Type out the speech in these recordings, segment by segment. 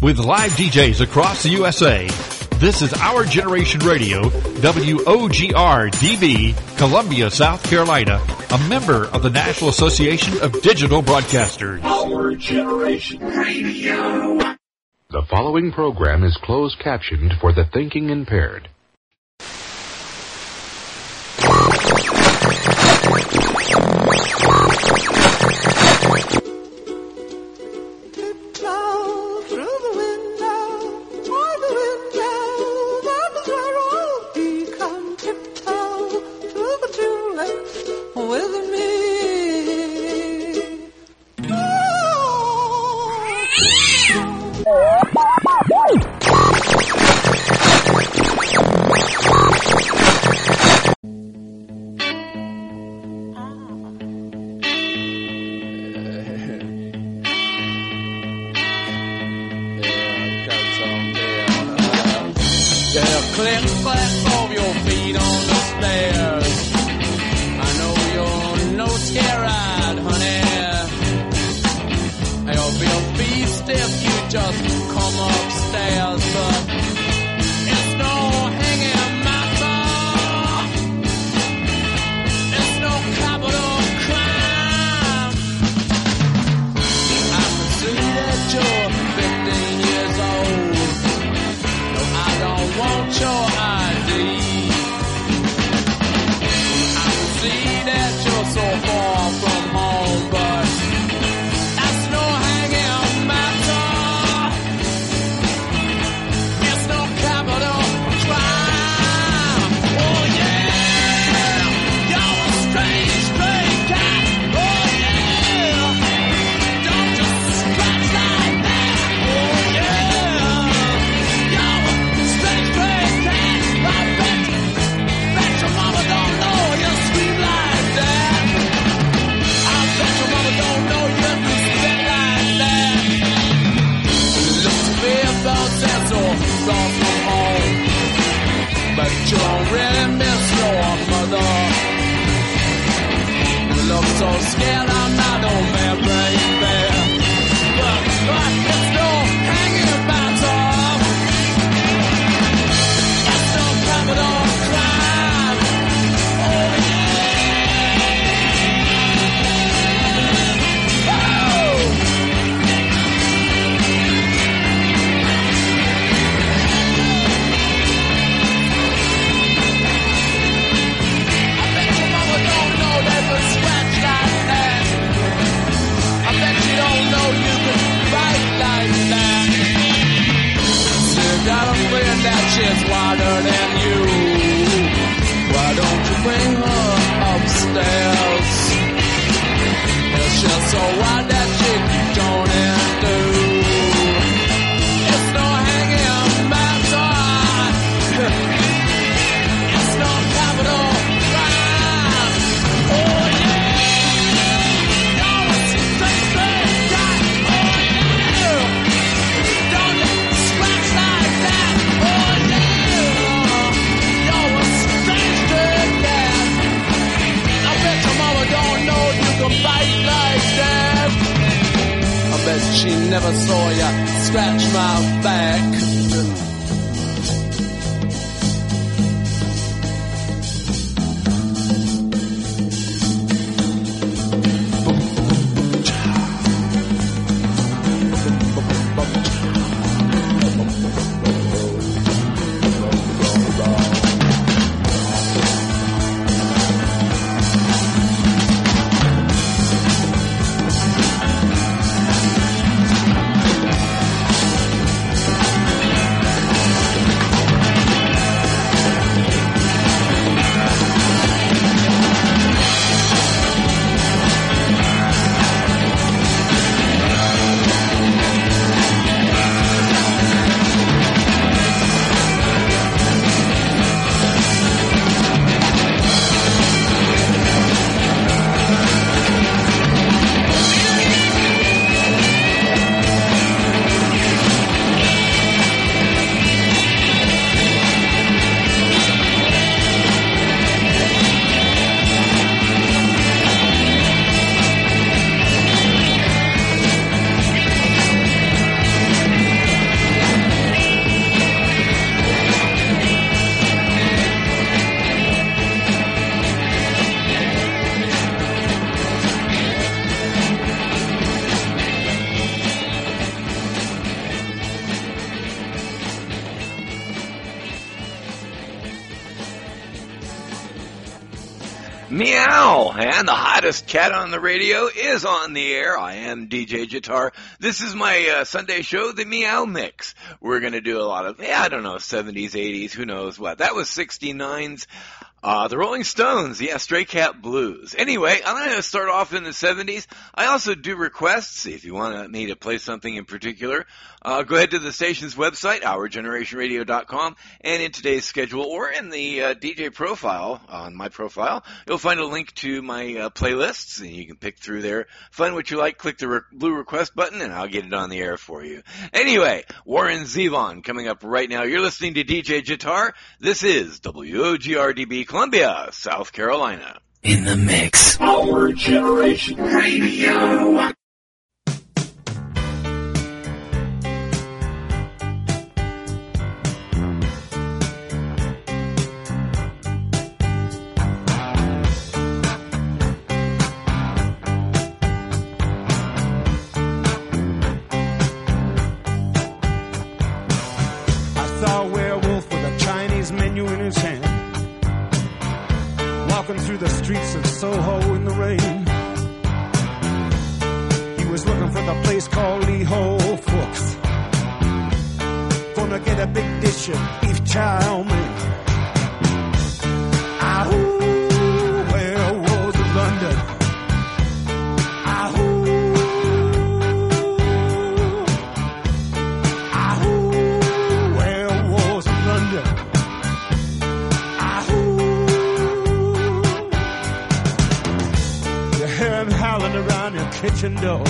with live DJs across the USA. This is Our Generation Radio, WOGR-DB, Columbia, South Carolina, a member of the National Association of Digital Broadcasters. Our Generation Radio. The following program is closed captioned for the thinking impaired. Meow! And the hottest cat on the radio is on the air. I am DJ Jitar. This is my Sunday show, the Meow Mix. We're going to do a lot of, 70s, 80s, who knows what. That was 69's. The Rolling Stones, Stray Cat Blues. Anyway, I'm going to start off in the 70s. I also do requests. If you want me to play something in particular, go ahead to the station's website, OurGenerationRadio.com, and in today's schedule or in the DJ profile, on my profile, you'll find a link to my playlists, and you can pick through there, find what you like, click the blue request button, and I'll get it on the air for you. Anyway, Warren Zevon coming up right now. You're listening to DJ Jitar. This is WOGRDB Columbia, South Carolina. In the mix. Our Generation Radio. I saw a werewolf with a Chinese menu in his hand, walking through the streets of Soho in the rain. He was looking for the place called Lee Ho Fooks. Gonna get a big dish of beef chow mein. Ahoo, werewolves of London. Ahoo, ahoo, werewolves of London. Howling around your kitchen door.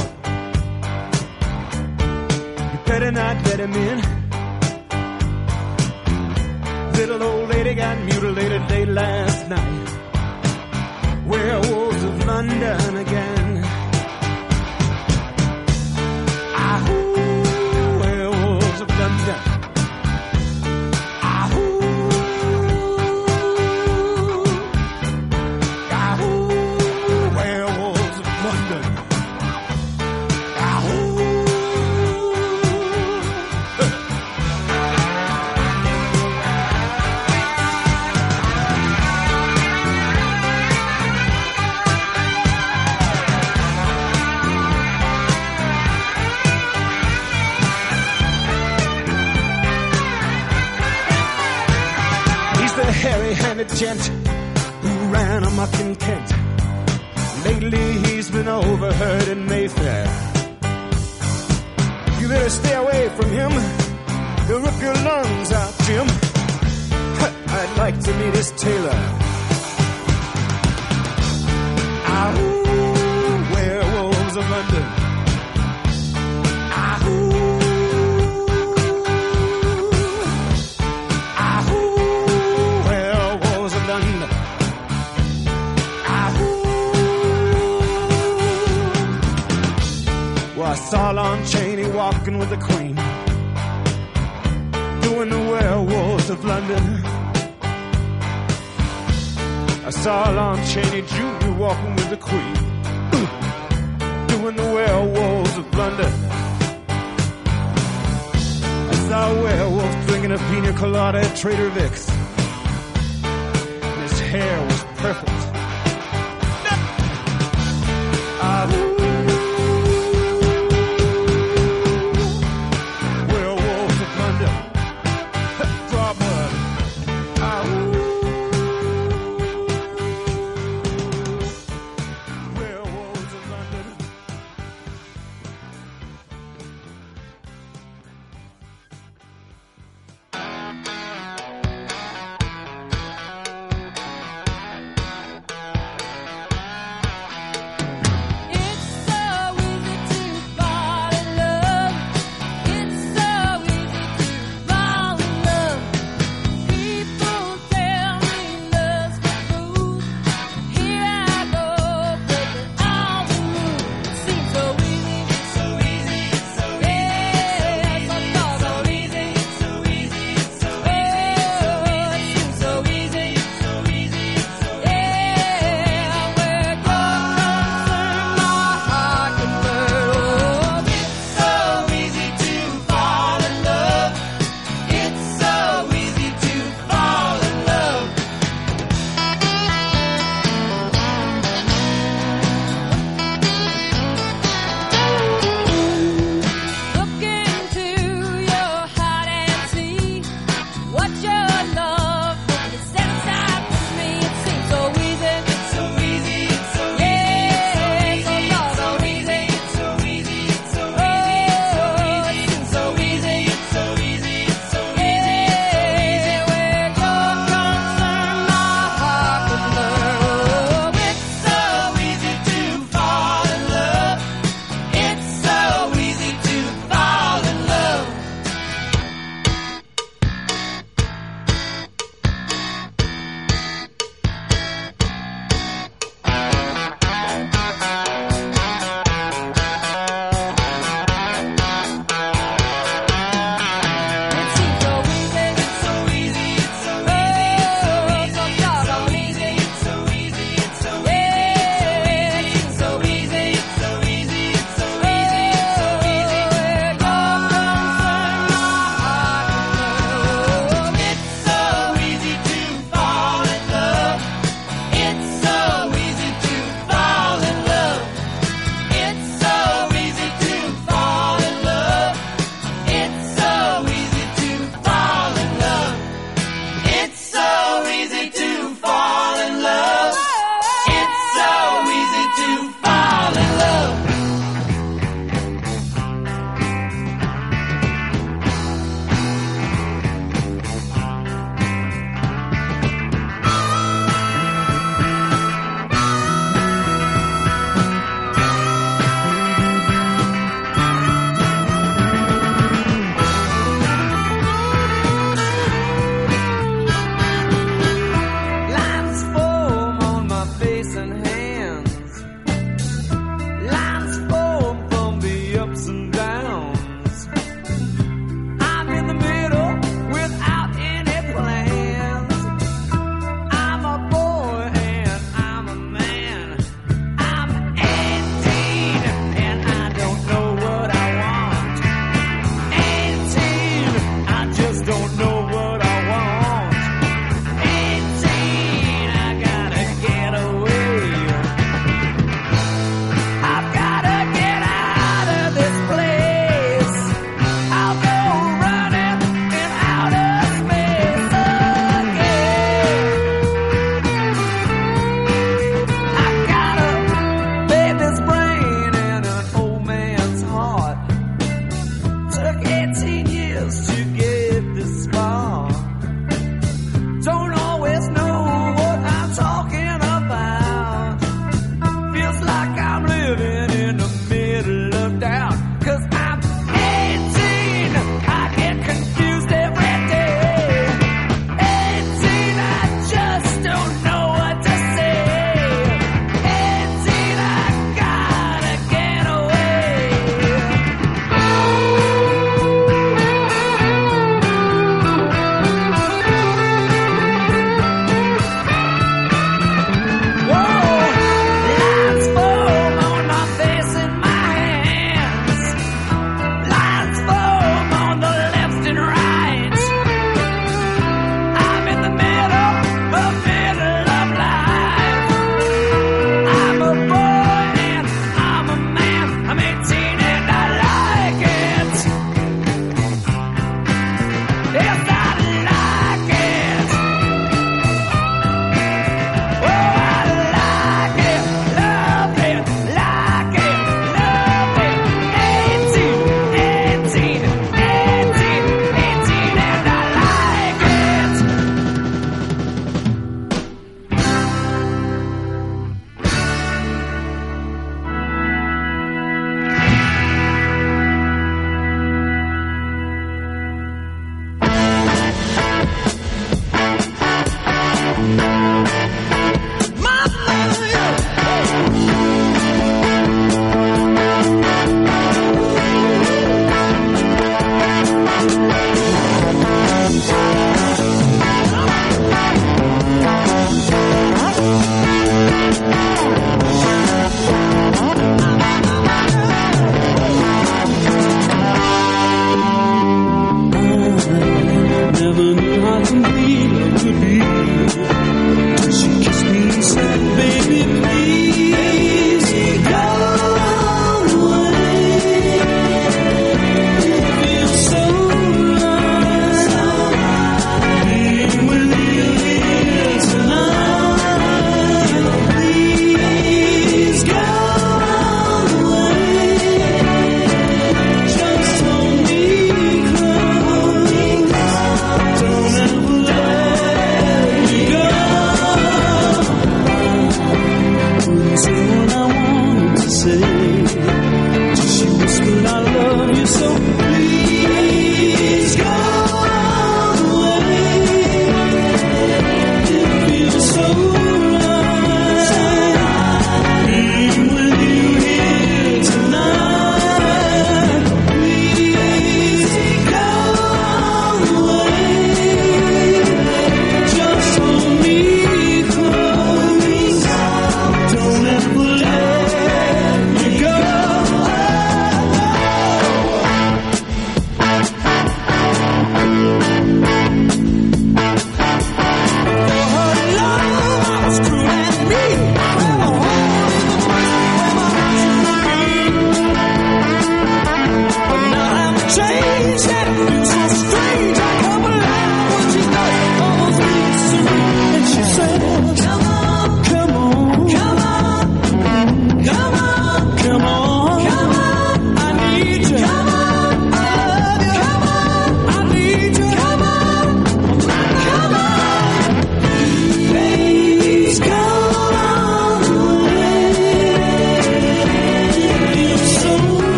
You better not let him in. Little old lady got mutilated late last night. Werewolves of London again. Ahoo, werewolves of London. Hairy-handed gent who ran amok in Kent. Lately he's been overheard in Mayfair. You better stay away from him. He'll rip your lungs out, Jim. I'd like to meet his tailor. Ahoo, werewolves of London. Ahoo. I saw Lon Chaney walking with the Queen, doing the werewolves of London. I saw Lon Chaney Jr. walking with the Queen, doing the werewolves of London. I saw a werewolf drinking a pina colada at Trader Vic's, and his hair was perfect. It's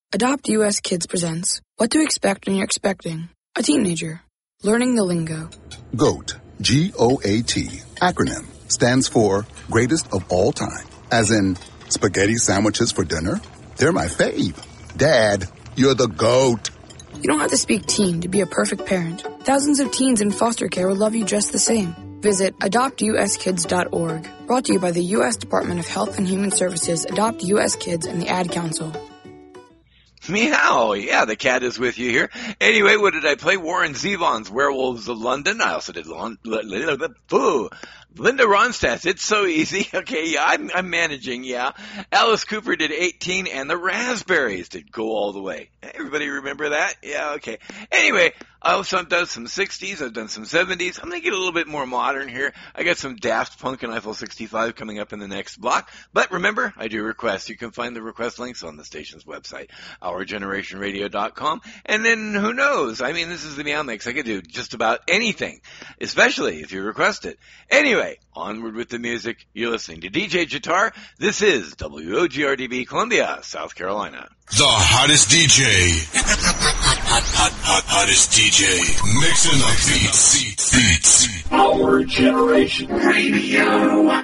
Adopt US Kids presents What to Expect When You're Expecting a Teenager. Learning the lingo. GOAT, G-O-A-T, acronym, stands for Greatest of All Time. As in, spaghetti sandwiches for dinner? They're my fave. Dad, you're the GOAT. You don't have to speak teen to be a perfect parent. Thousands of teens in foster care will love you just the same. Visit adoptuskids.org. Brought to you by the U.S. Department of Health and Human Services, Adopt U.S. Kids, and the Ad Council. Meow. Yeah, the cat is with you here. Anyway, what did I play? Warren Zevon's Werewolves of London. I also did Linda Ronstadt. It's so easy. Okay, yeah, I'm managing, yeah. Alice Cooper did 18, and the Raspberries did Go All the Way. Everybody remember that? Yeah, okay. Anyway, I also done some 60s. I've done some 70s. I'm going to get a little bit more modern here. I got some Daft Punk and Eiffel 65 coming up in the next block. But remember, I do requests. You can find the request links on the station's website, OurGenerationRadio.com. And then, who knows? I mean, this is the Meow Mix. I could do just about anything, especially if you request it. Anyway, onward with the music. You're listening to DJ Jitar. This is WOGRDB Columbia, South Carolina. The hottest DJ. Hottest DJ. Mixing the beats. Our Generation Radio.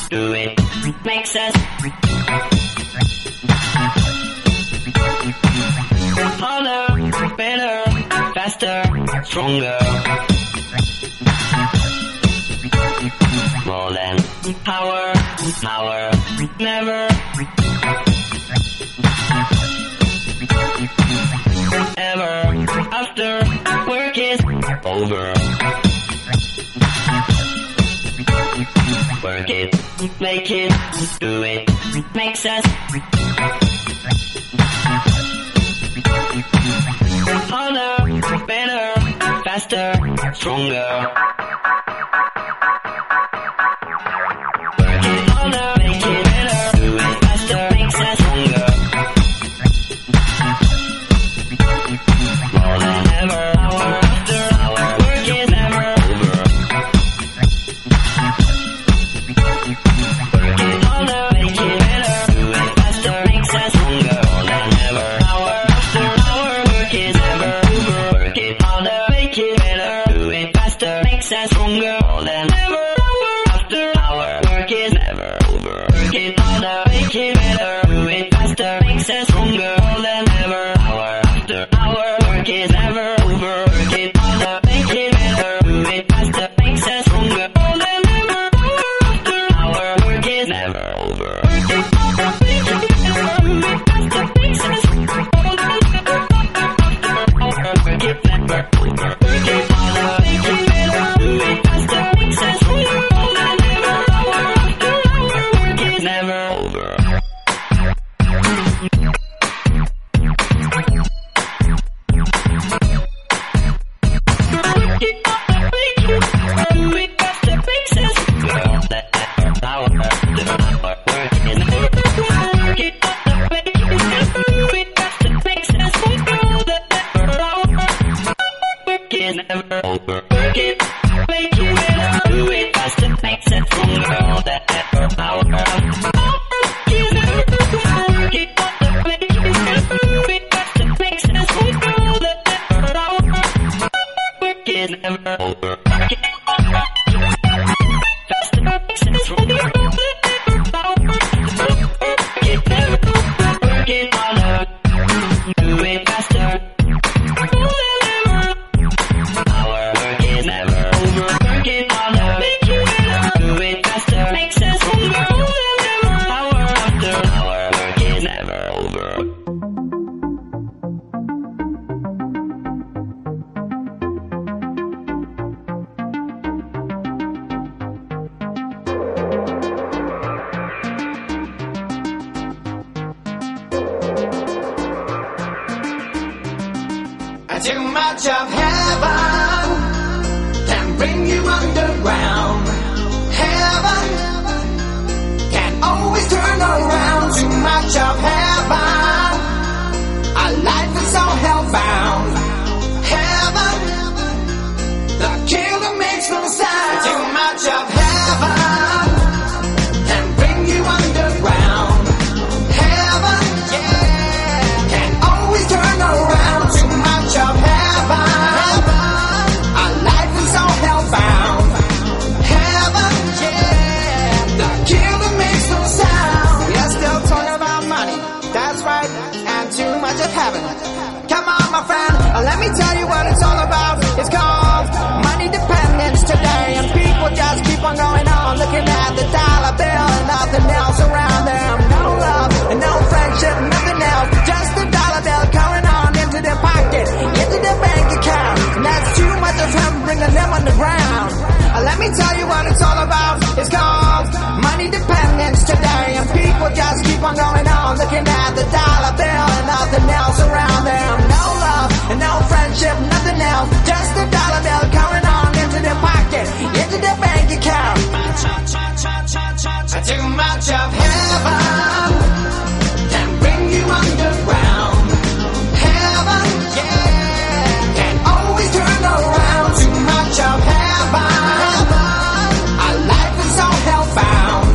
do it makes us harder, better, faster, stronger. More than power, never. Ever after work is over. Work it, make it, do it, makes us harder, better, faster, stronger. Work it harder, make it better, do it faster, makes us stronger. More than ever, hour after hour, work is never over. Work it harder, make it better, do it faster, makes us stronger. More than ever, hour after hour, work is never over. Work it harder, make it better, do it faster, makes us stronger. More than ever, hour after hour, work is never over. Work it harder, make it better, do it faster, makes us stronger. More than ever, hour after hour, work is never over. Work it harder, make it better, do it faster, makes us stronger. More than ever, hour after hour, work is never over. Work it harder, make it better, do it faster, makes us stronger. More than ever, hour after hour, work is never over. Work it harder, make it better, do it faster, makes us stronger. More than ever, hour after hour, work is never over. Never over. Work it, make it better, do it faster, makes it stronger. All that ever power. Work it never over. Work it faster, make it better, do it faster, makes it stronger. All that ever power. Work it never over. Work it faster, makes it stronger. All that ever power. Work it never over. Work it harder, do it faster. Too much of heaven can bring you underground. Heaven can always turn around. Too much of heaven, our life is so hellbound. Heaven, the killer makes no sound. Too much of heaven can bring you underground. Heaven, yeah, can always turn around. Too much of heaven, our life is so hellbound. Heaven, yeah, the killer makes no sound. We are still talking about money, that's right, and too much of heaven. Come on, my friend, let me tell you what it's all about. It's called money dependence today, and people just keep on going on, looking at the dollar bill and nothing else around them. No love and no friendship, nothing else, just the dollar bill going on into their pocket, into their bank account, and that's too much of him bringing them underground. Let me tell you what it's all about. It's called money dependence today, and people just keep on going on, looking at the dollar bill and nothing else around them. No love and no friendship, nothing else, just the dollar bill going on into their pocket, into their bank account. Too much of heaven can bring you underground. Heaven, yeah, can always turn around. Too much of heaven, our life is so hellbound.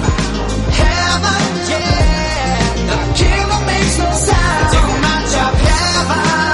Heaven, yeah, the killer makes no sound. Too much of heaven.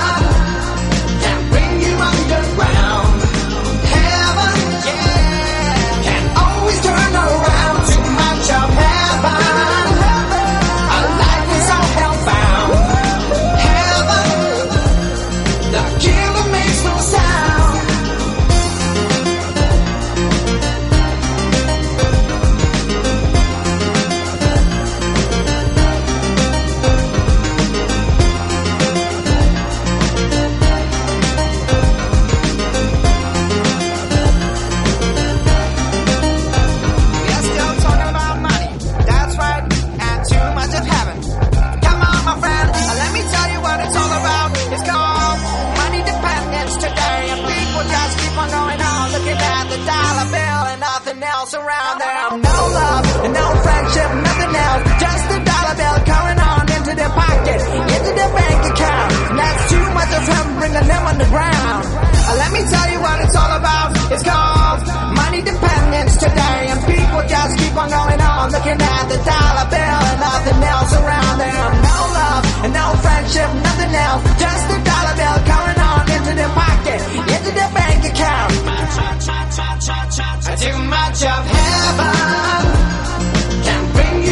else around. There no love and no friendship, nothing else. Just a dollar bill coming on into their pocket, into their bank account. And that's too much of him bringing them on the ground. Let me tell you what it's all about. It's called money dependence today. And people just keep on going on, looking at the dollar bill and nothing else around. There no love and no friendship, nothing else. Just a dollar bill coming on into their pocket, into their bank account. Too much of heaven can bring you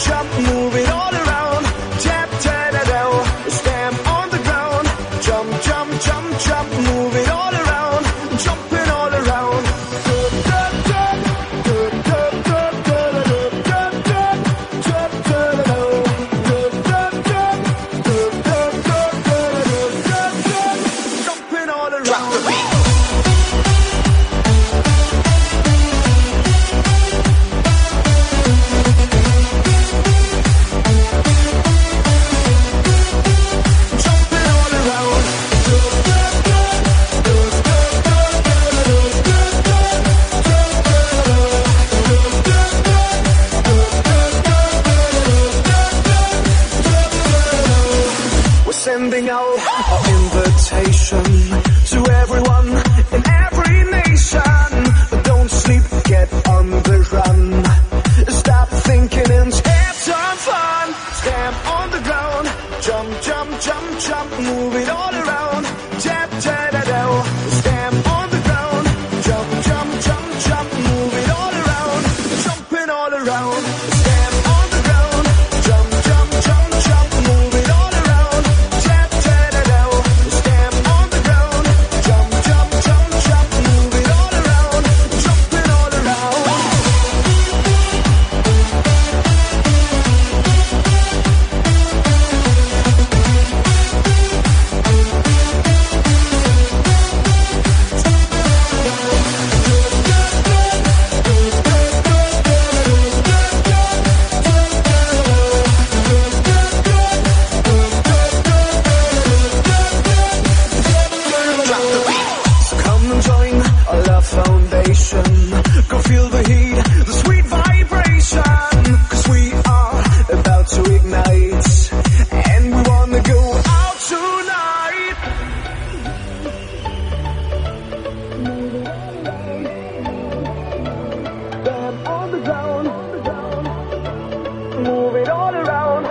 jump, move it all around. Tap, ta-da-do, stamp on the ground. Jump, jump, jump, jump, move it all around. Jumping all around. Jumping all around. Drop the beat. Sending out our invitation to everyone in every nation. Don't sleep, get on the run. Stop thinking and have some fun. Stamp on the ground. Jump, jump, jump, jump. Move it all around. Tap, ta-da-do. Stamp on the ground. Jump, jump, jump, jump. Move it all around. Jumping all around. Stamp on the ground. Jump, jump, jump, jump. Move it all around. Tap, ta-da-do. Stamp on the ground. Jump, jump, jump, jump. Move it all around. Jumping all around. So come and join our love foundation. Go feel the heat, the sweet vibration. 'Cause we are about to ignite, and we wanna go out tonight. Stand on the ground, move it all around.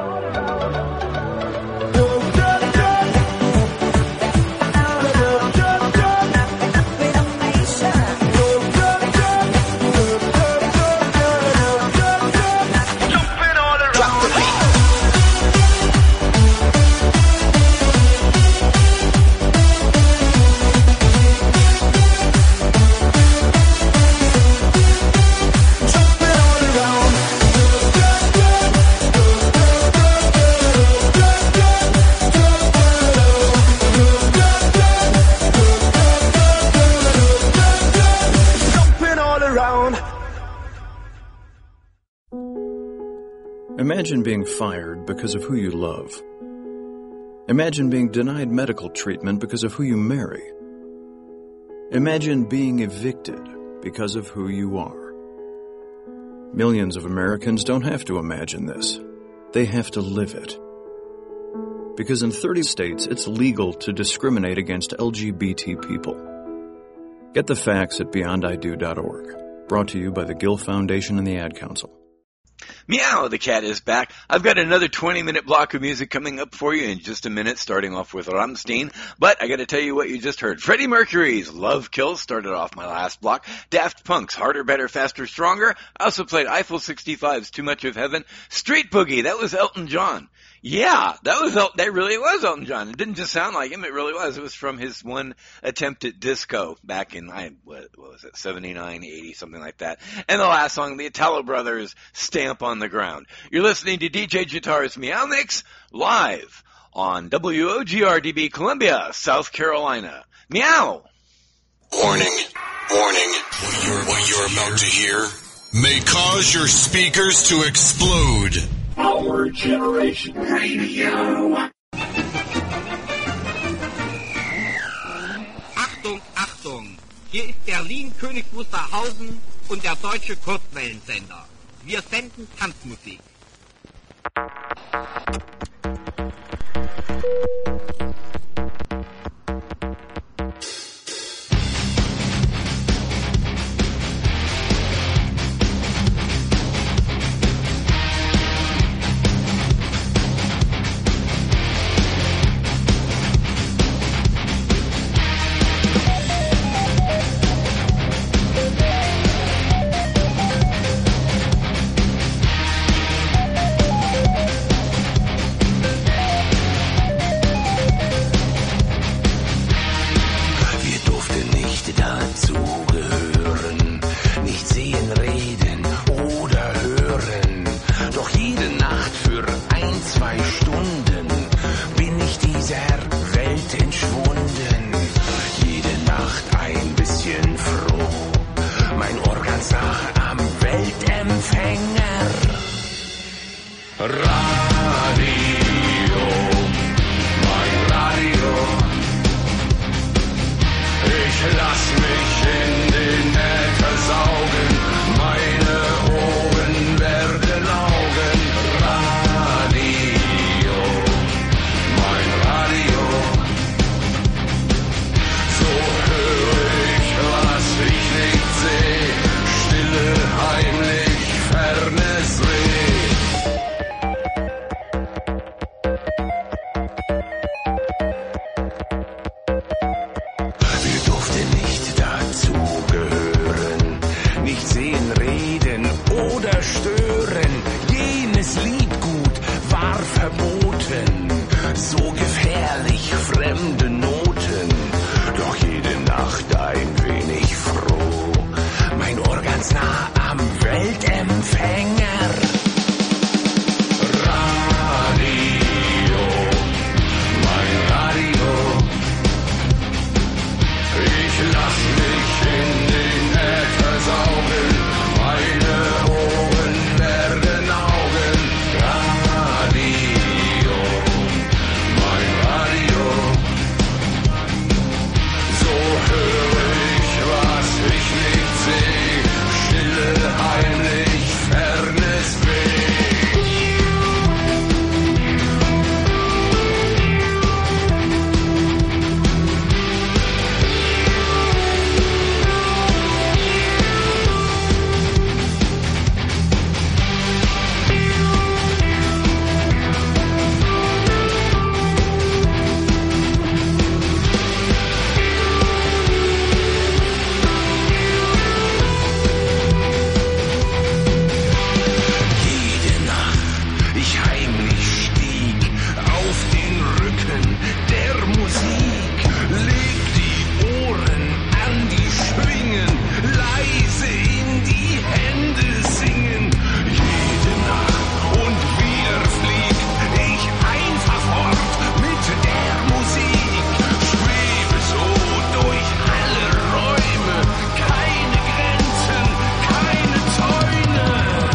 Imagine being fired because of who you love. Imagine being denied medical treatment because of who you marry. Imagine being evicted because of who you are. Millions of Americans don't have to imagine this. They have to live it. Because in 30 states, it's legal to discriminate against LGBT people. Get the facts at beyondido.org. Brought to you by the Gill Foundation and the Ad Council. Meow, the cat is back. I've got another 20-minute block of music coming up for you in just a minute, starting off with Rammstein. But I got to tell you what you just heard. Freddie Mercury's Love Kills started off my last block. Daft Punk's Harder, Better, Faster, Stronger. I also played Eiffel 65's Too Much of Heaven. Street Boogie, that was Elton John. Yeah, that really was Elton John. It didn't just sound like him, it really was. It was from his one attempt at disco back in, what was it, 79, 80, something like that. And the last song, the Italo Brothers, Stamp on the Ground. You're listening to DJ Jitar's Meow Mix, live on WOGR-DB Columbia, South Carolina. Meow! Warning. Warning. What you're about to hear may cause your speakers to explode. Our Generation Radio. Achtung, Achtung! Hier ist Berlin, König Wusterhausen und der deutsche Kurzwellensender. Wir senden Tanzmusik. bisschen froh. Mein Ohr ganz nah am Weltempfänger. Radio, mein Radio. Ich lass mich in den Äther saugen. Meine Ohren werden Augen. Radio, mein Radio. So höre ich, was ich nicht seh. Stille, heimlich, fernes Reh. Wir durften nicht dazugehören, nicht sehen, reden oder stören. Jenes Liedgut war verboten, so gefährlich fremde Noten. Doch jede Nacht ein wenig froh, mein Ohr ganz nah am Weltempfänger. Radio, mein Radio. Ich lass mich in den Äther saugen, meine Ohren werden Augen. Radio, mein Radio. So höre ich, was ich nicht seh. Stille, heimlich, fernes Weh. Jede Nacht ich heimlich stieg auf den Rücken der Musik, leg die Ohren an die Schwingen, leise in die Hände singen. Jede Nacht und wieder flieg ich einfach fort mit der Musik, schwebe so durch alle Räume, keine Grenzen, keine Zäune.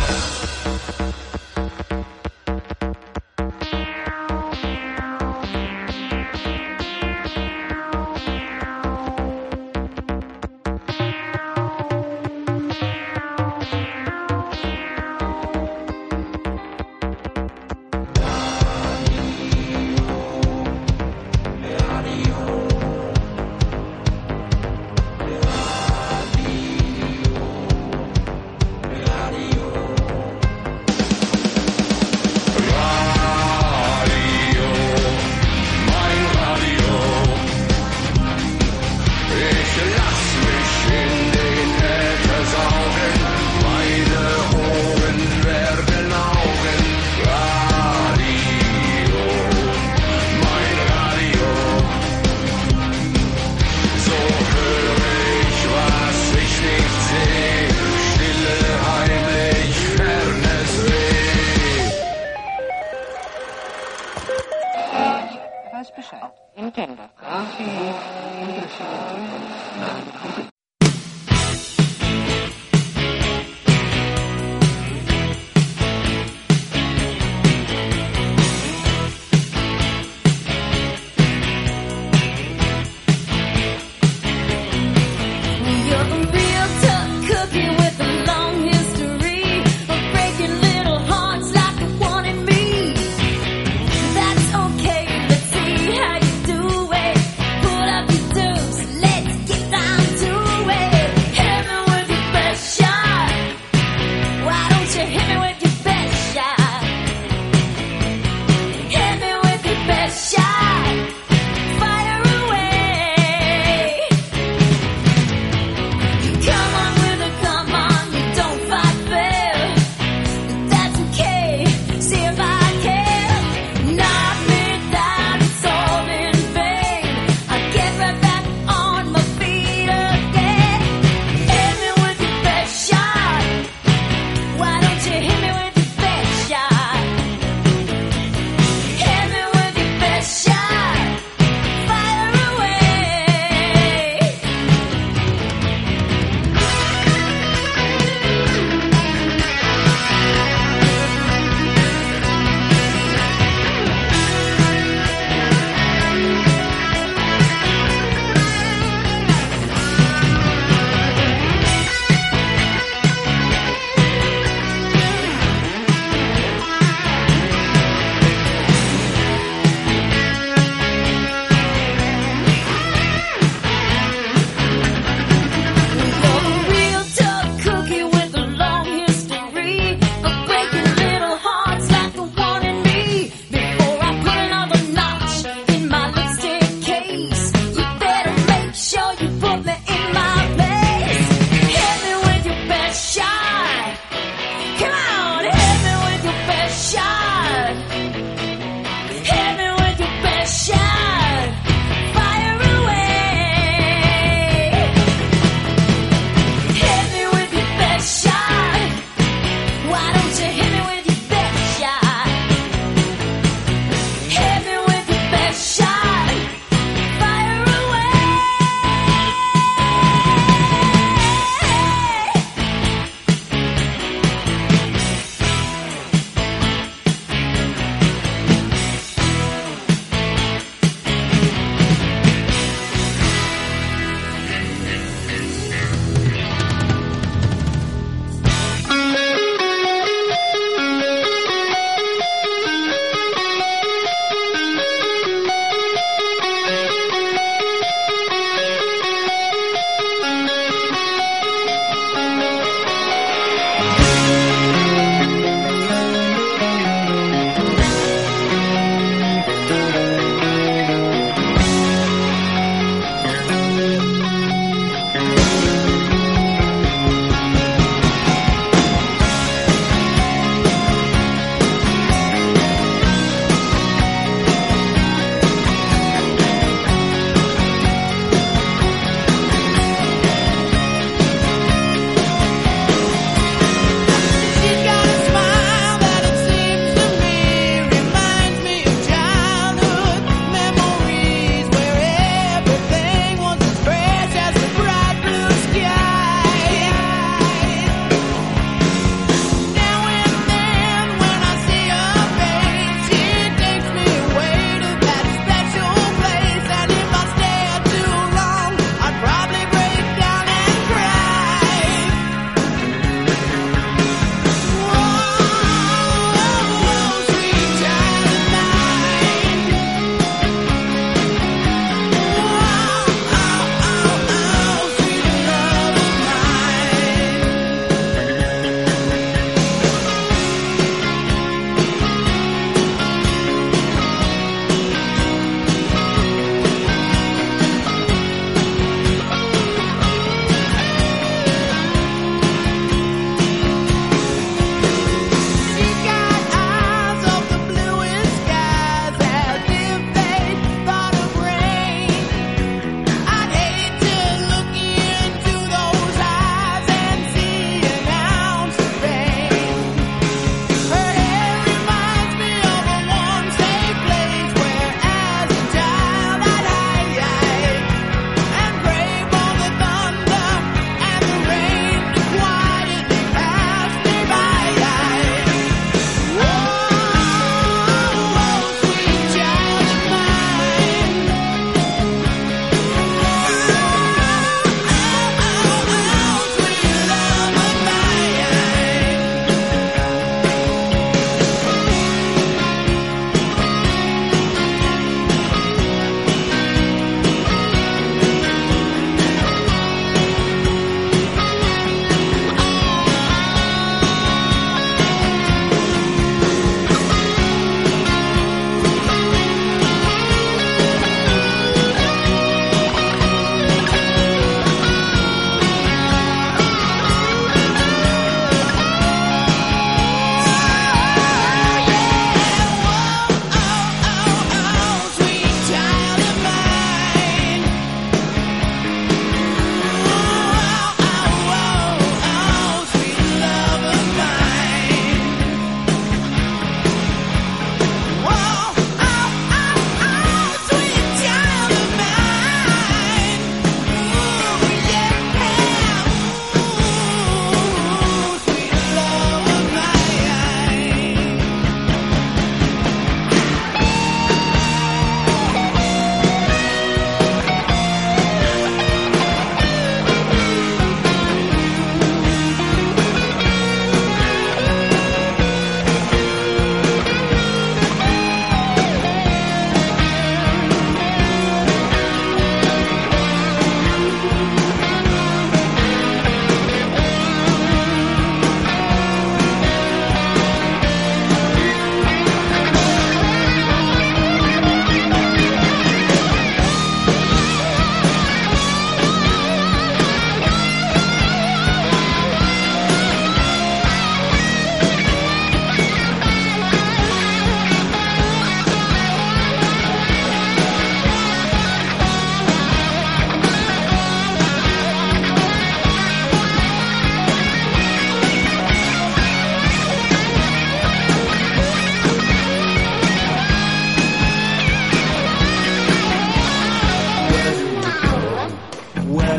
Radio, mein Radio. Ich lass mich in den Äther saugen, meine Ohren werden Augen. Radio, mein Radio. So höre ich, was ich nicht seh. Stille, heimlich, fernes Weh. Weiß Bescheid. Nintendo. You're a real tough cookie with a long history of breaking little hearts like the one in me. That's okay, let's see how you do it. Pull up your dukes, let's get down to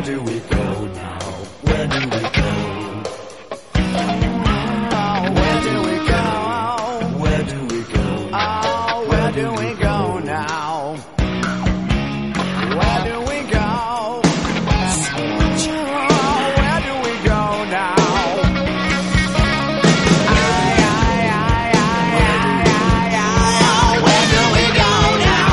do we go now? Where do we go? Where do we go? Where do we go? Oh, where do we go now? Where do we go? Where do we go now? Where do we go now?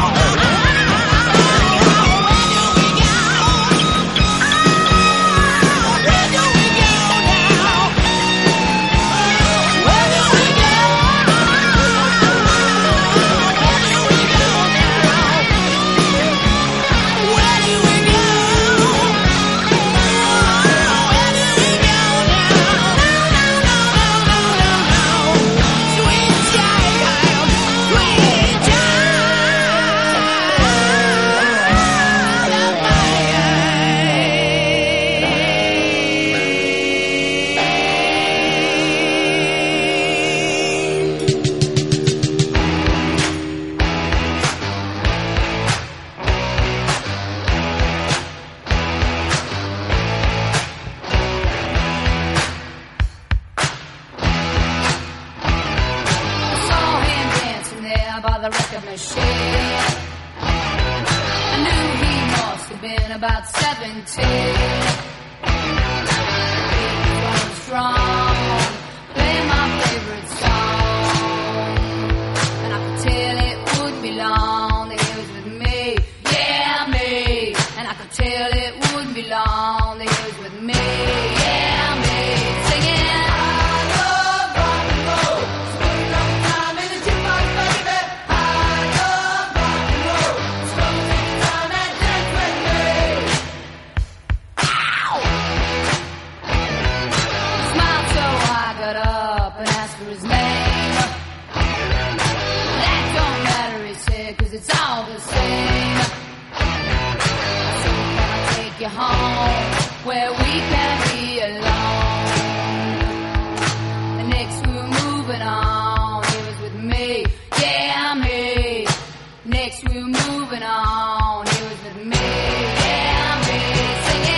About 17, running strong, playing my favorite song, and I could tell it would be long that he was with me, yeah me, and I could tell it would be long that he was with me, yeah me, singing. I love rock and roll, spend no time in the jukebox, baby. I love rock and roll, spend no time and dance with me. Got up and asked for his name. That don't matter, he said, 'cause it's all the same. So can I take you home where we can be alone? And next we were moving on. He was with me, yeah me. Next we were moving on. He was with me, yeah me. Singing.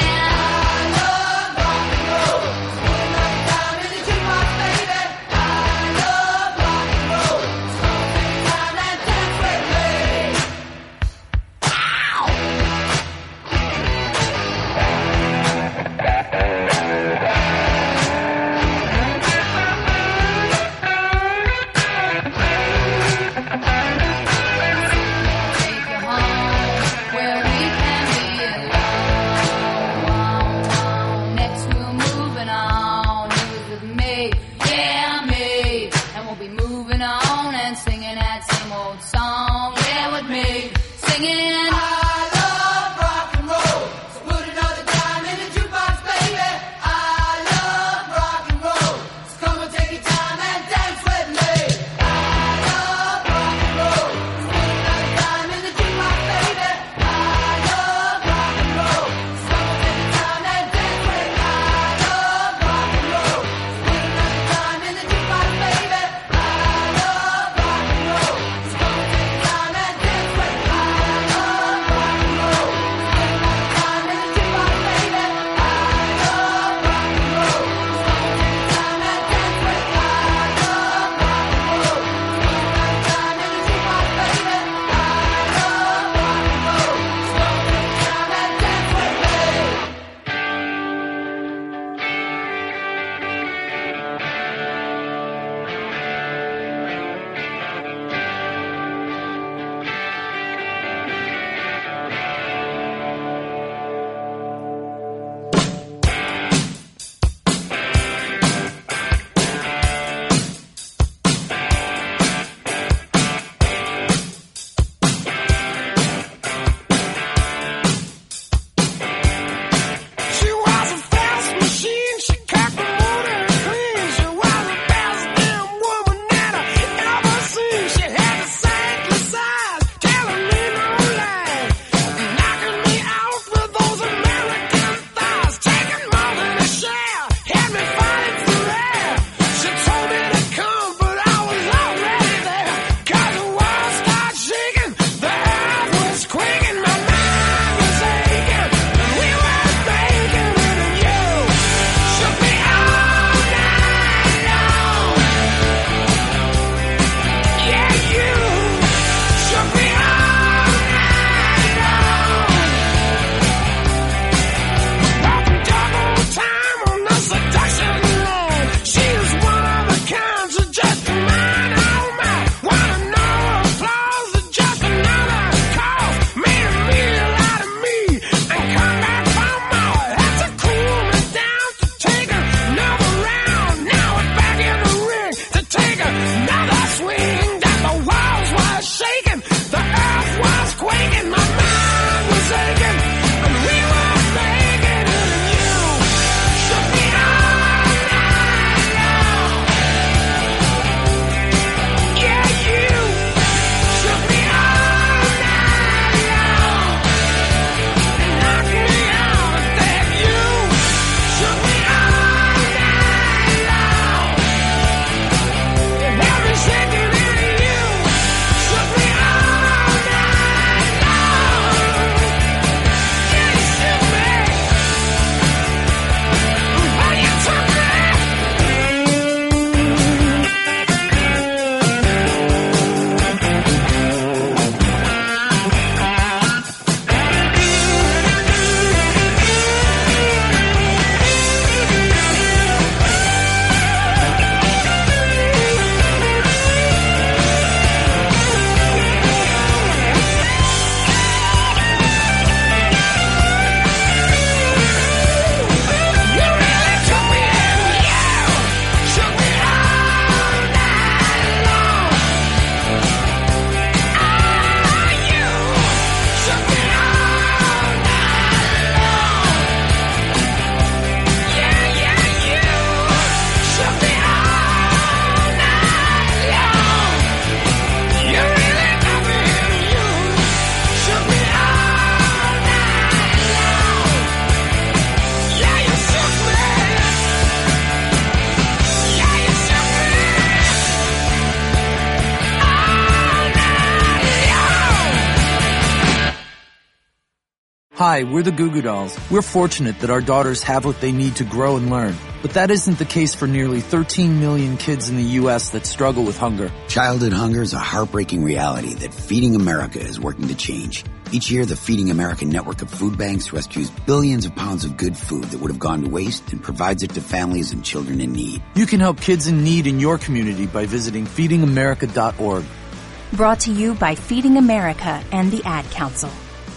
Hi, we're the Goo Goo Dolls. We're fortunate that our daughters have what they need to grow and learn. But that isn't the case for nearly 13 million kids in the U.S. that struggle with hunger. Childhood hunger is a heartbreaking reality that Feeding America is working to change. Each year, the Feeding America network of food banks rescues billions of pounds of good food that would have gone to waste and provides it to families and children in need. You can help kids in need in your community by visiting feedingamerica.org. Brought to you by Feeding America and the Ad Council.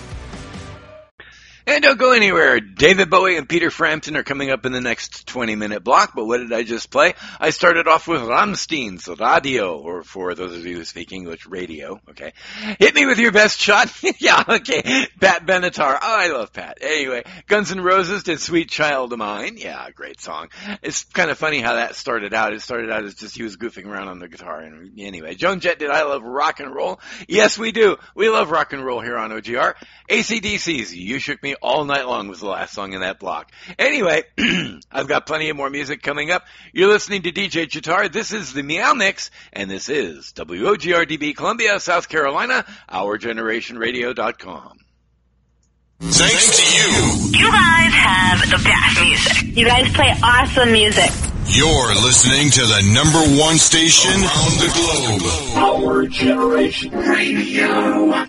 And don't go anywhere. David Bowie and Peter Frampton are coming up in the next 20-minute block, but what did I just play? I started off with Rammstein's Radio, or for those of you who speak English, radio, okay? Hit Me With Your Best Shot. Yeah, okay. Pat Benatar. Oh, I love Pat. Anyway, Guns N' Roses did Sweet Child of Mine. Yeah, great song. It's kind of funny how that started out. It started out as just he was goofing around on the guitar. And anyway, Joan Jett did I Love Rock and Roll. Yes, we do. We love rock and roll here on OGR. AC/DC's You Shook Me All Night Long was the last song in that block. Anyway, I've got plenty of more music coming up. You're listening to DJ Jitar. This is the Meow Mix, and this is WOGRDB Columbia, South Carolina, OurGenerationRadio.com. Thanks to you. You guys have the best music. You guys play awesome music. You're listening to the number one station around the globe. Our Generation Radio.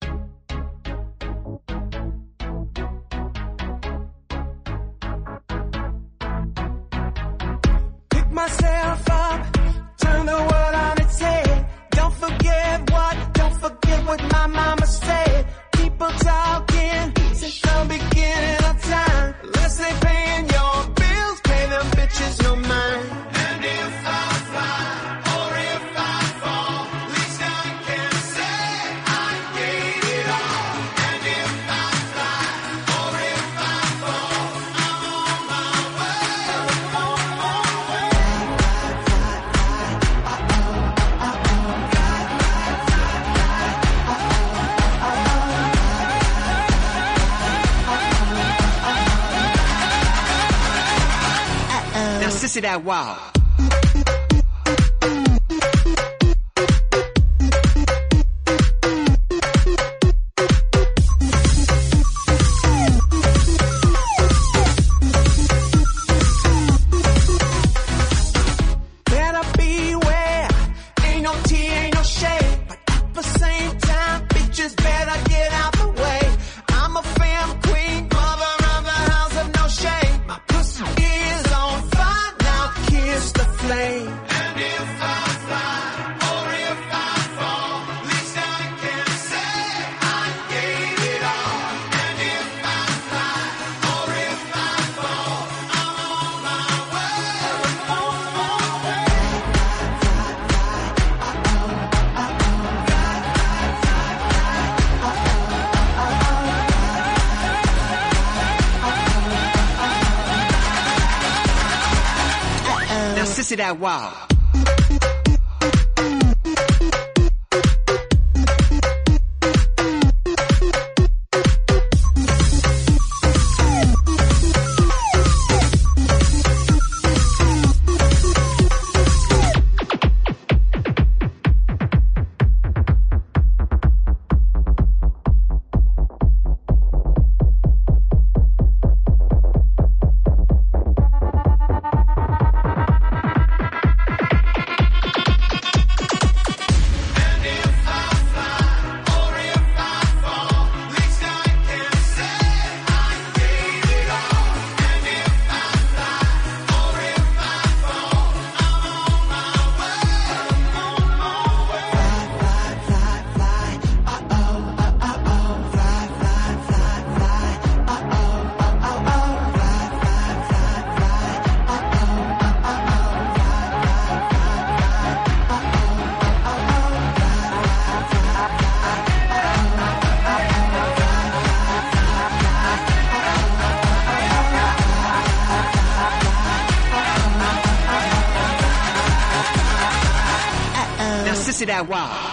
Myself up, turn the world on its head. Don't forget what my mama said. People talking since the beginning of time. Unless they paying your bills, pay them bitches no mind. And if I fly or if I fall, at least I can say I gave it all. And if I fly or if I fall, I'm on my way. Now, sissy that wow. Better beware, ain't no tea, ain't no shade. But at the same time, bitches better get out the way. I'm a femme queen, mother of the house of no shame. My pussy is on fire, now kiss the flame. And if I fly or if I fall, at least I can say I gave it all. And if I fly or if I fall, I'm on my Now, sissy that wow. Sissy that wow.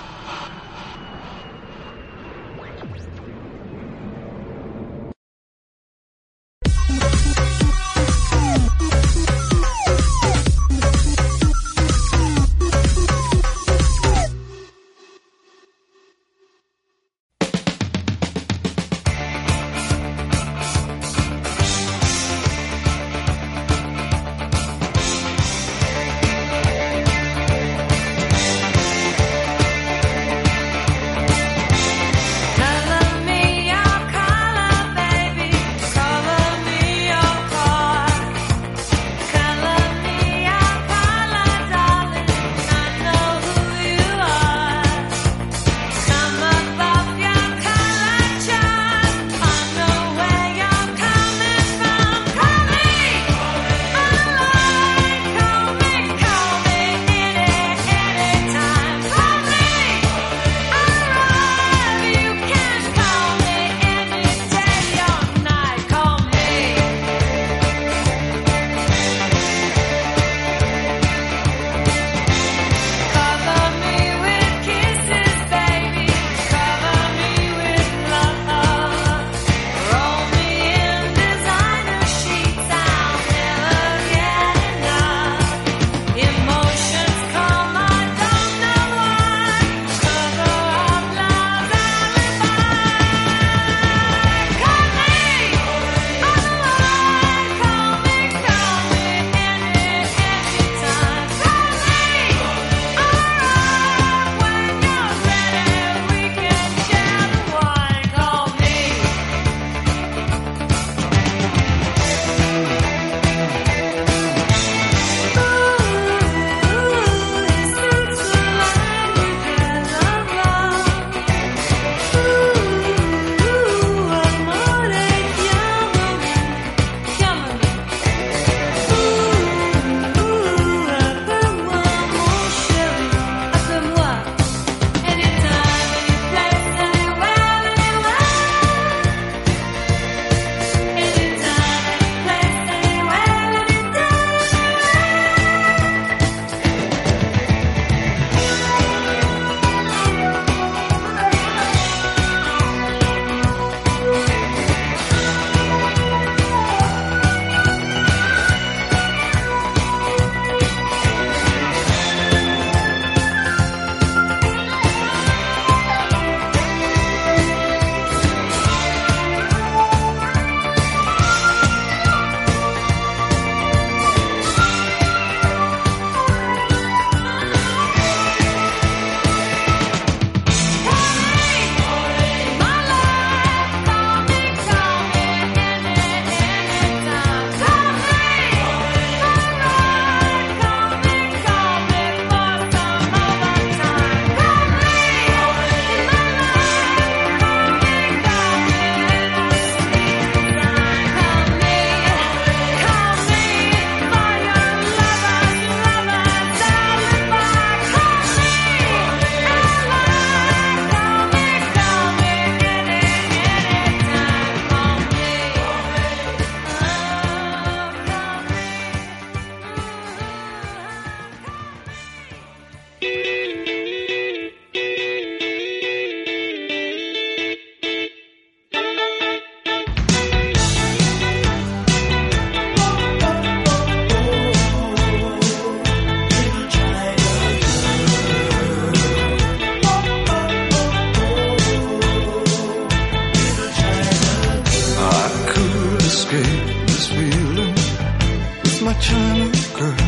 my China girl.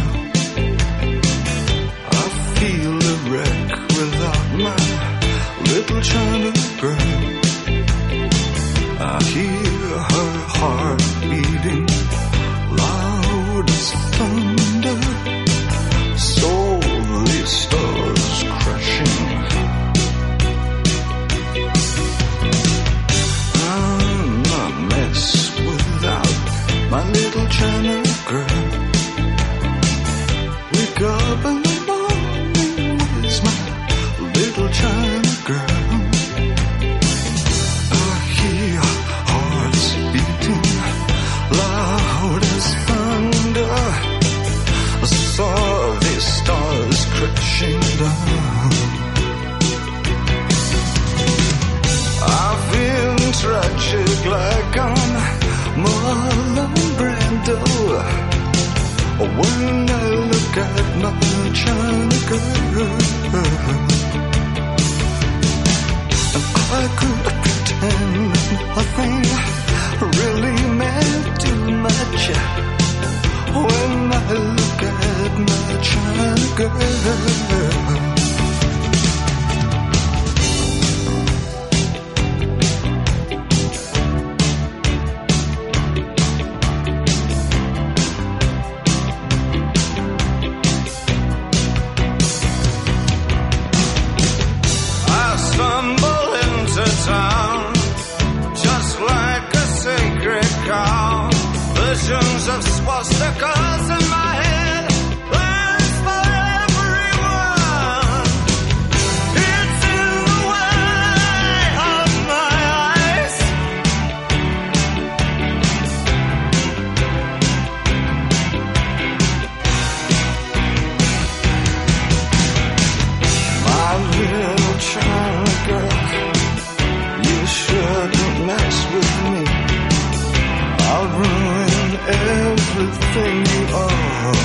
I feel a wreck without my little China girl. I hear her heart beating loud as thunder. Slowly stars crashing. I'm a mess without my little China girl. Wake up in the morning, where's my little China girl? I hear hearts beating loud as thunder. I saw these stars crashing down. I've been tragic like I'm Marlon Brando. When I look at my China girl, and I could pretend nothing really meant too much. When I look at my China girl. Visions of swastikas in my head, plans for everyone. It's in the way of my eyes. My little China girl, you shouldn't mess with me. I'll ruin everything you are.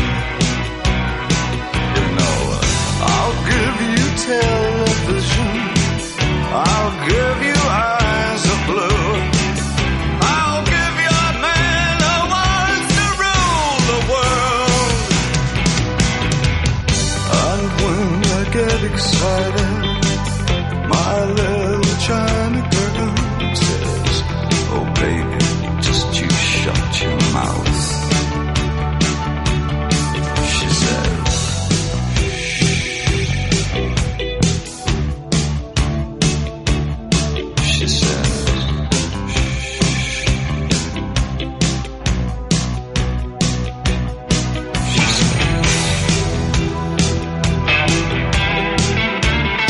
You know, I'll give you television. I'll give you eyes of blue. I'll give you a man who wants to rule the world. And when I get excited, my little China girl says, oh baby, you shut your mouth. She says, she says, she says,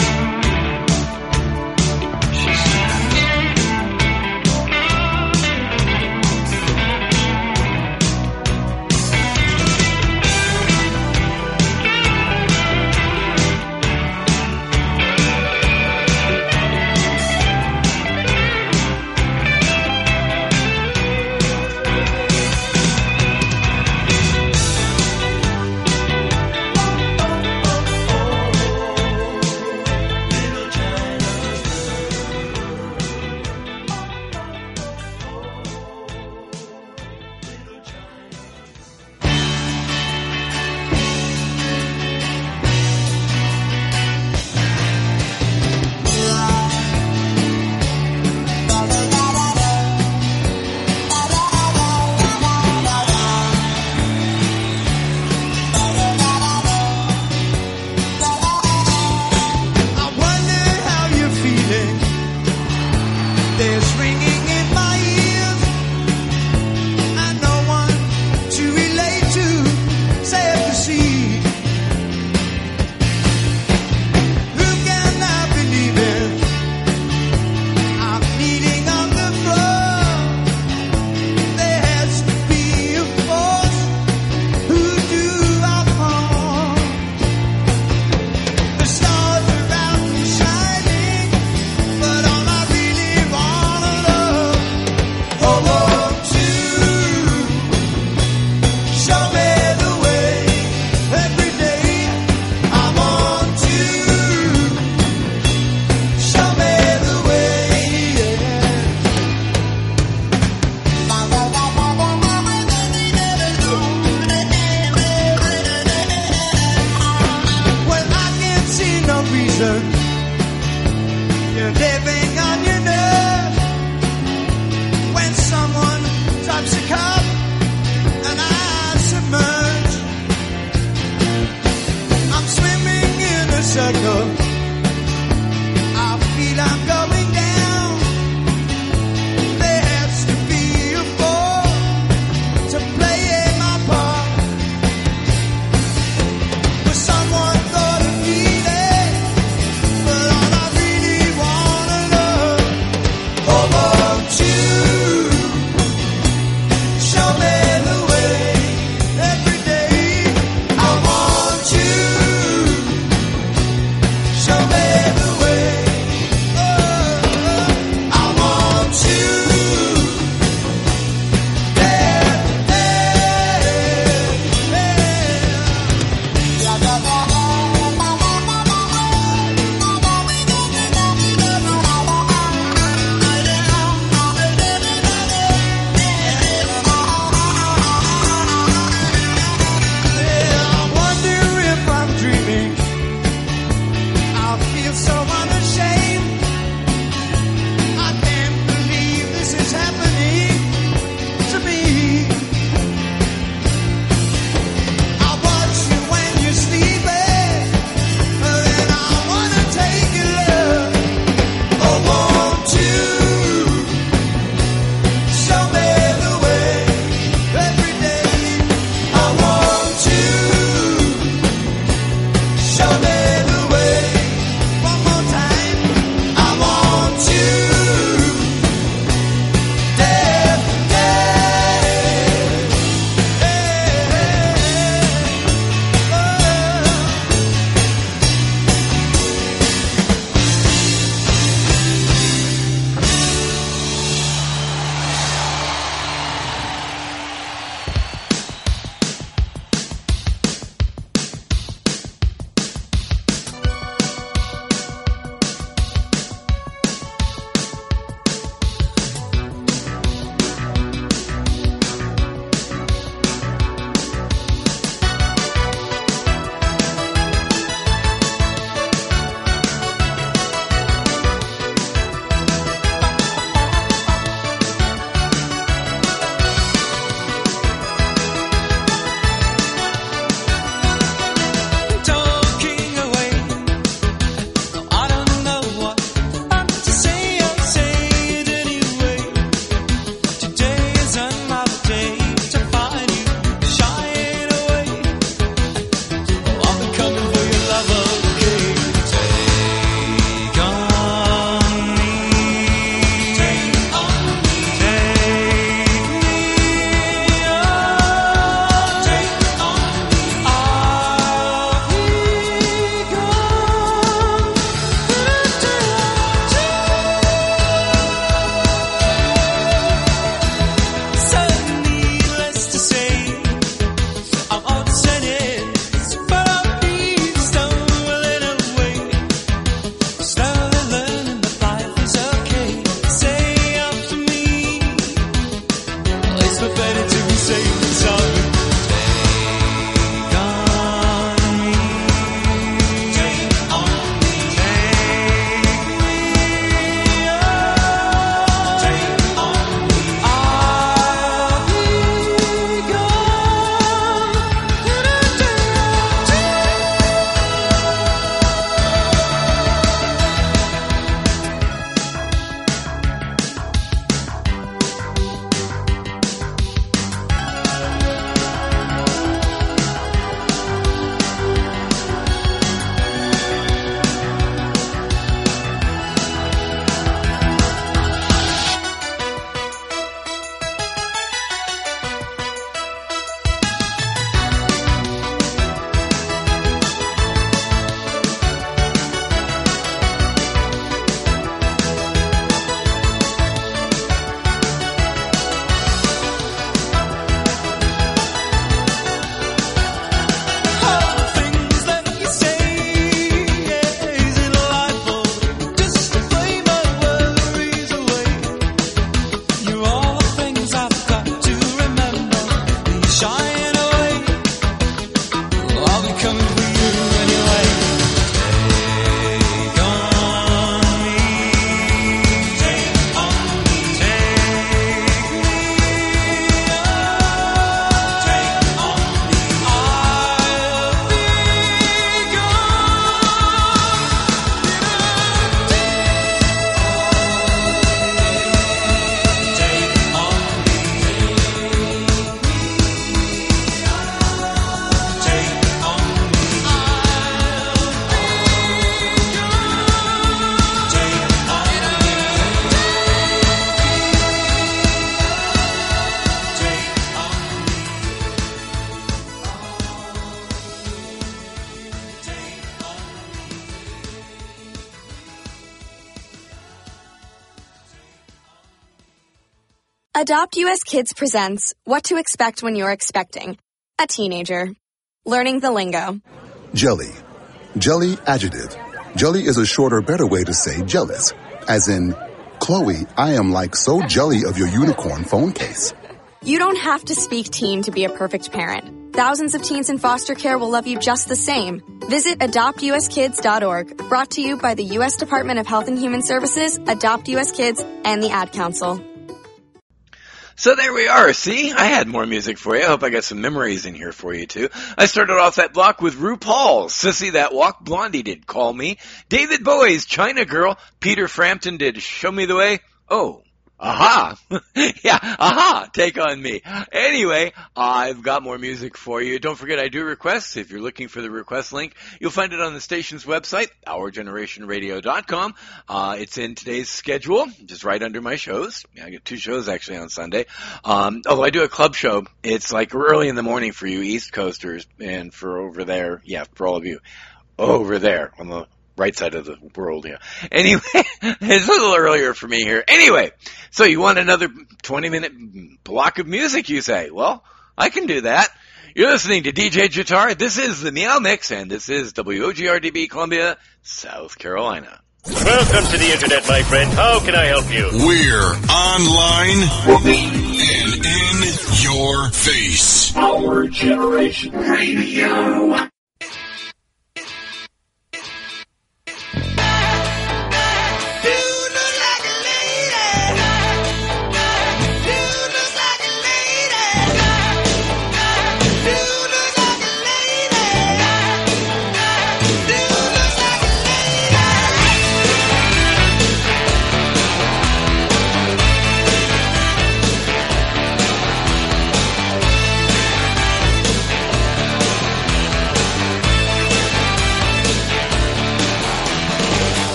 Adopt US Kids presents What to Expect When You're Expecting a Teenager. Learning the lingo. Jelly. Jelly adjective. Jelly is a shorter, better way to say jealous. As in, Chloe, I am like so jelly of your unicorn phone case. You don't have to speak teen to be a perfect parent. Thousands of teens in foster care will love you just the same. Visit adoptuskids.org, brought to you by the U.S. Department of Health and Human Services, Adopt US Kids, and the Ad Council. So there we are. See, I had more music for you. I hope I got some memories in here for you, too. I started off that block with RuPaul. Sissy That Walk, Blondie did Call Me. David Bowie's China Girl. Peter Frampton did Show Me the Way. Oh, aha. Yeah, aha, Take On Me. Anyway, I've got more music for you. Don't forget I do requests. If you're looking for the request link, you'll find it on the station's website, OurGenerationRadio.com. It's in today's schedule, just right under my shows. Yeah, I get 2 shows actually on Sunday. Although I do a club show. It's like early in the morning for you East Coasters, and for over there, yeah, for all of you over there on the right side of the world, yeah. Anyway, it's a little earlier for me here. Anyway, so you want another 20-minute block of music, you say? Well, I can do that. You're listening to DJ Guitar. This is the Meow Mix, and this is WOGRDB Columbia, South Carolina. Welcome to the Internet, my friend. How can I help you? We're online and in your face. Our Generation Radio.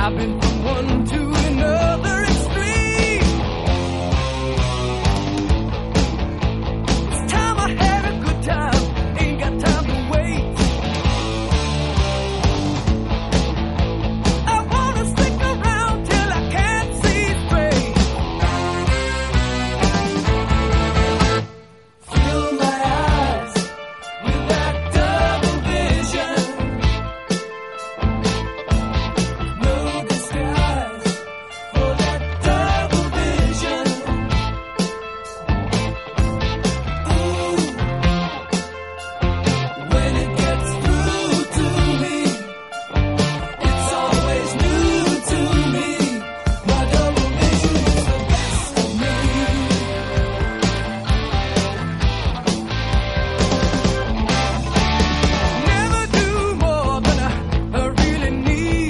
I've been from one to another extreme. This time I had a good time, ain't got time to wait. I wanna stick around till I can't see straight. Fill my eyes with that double vision. No disguise for that double vision. Ooh, when it gets through to me, it's always new to me. My double vision is the best of me. Never do more than I really need.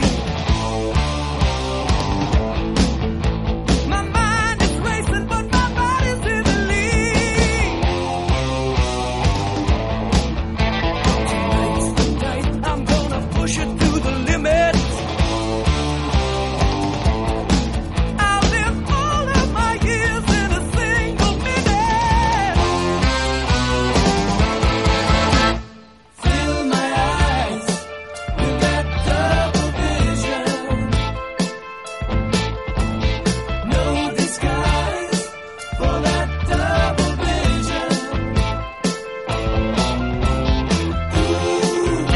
My mind is racing, but my body's in the lead. Tonight's the night I'm gonna push it to the limit. I'll live all of my years in a single minute. Fill my eyes with that double vision. No disguise for that double vision. Ooh,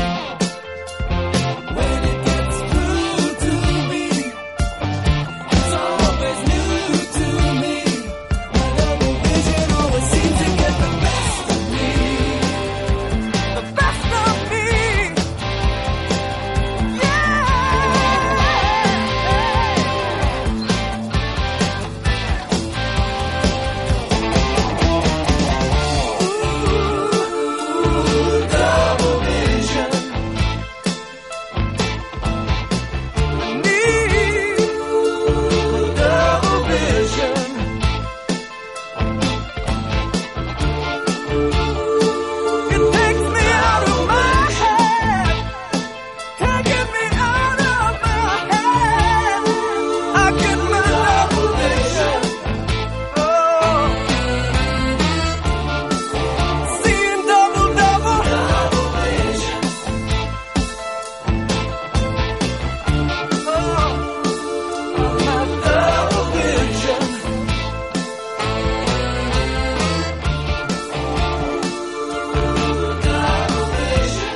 when it gets through to me, it's always new to me. My double vision always seems to get the best of me. The best of me. Ooh, double vision. Need double vision. It takes me out of my head, taking me out of my head. I get my double vision. Oh, seeing double, double vision. Oh, my double vision. Double vision.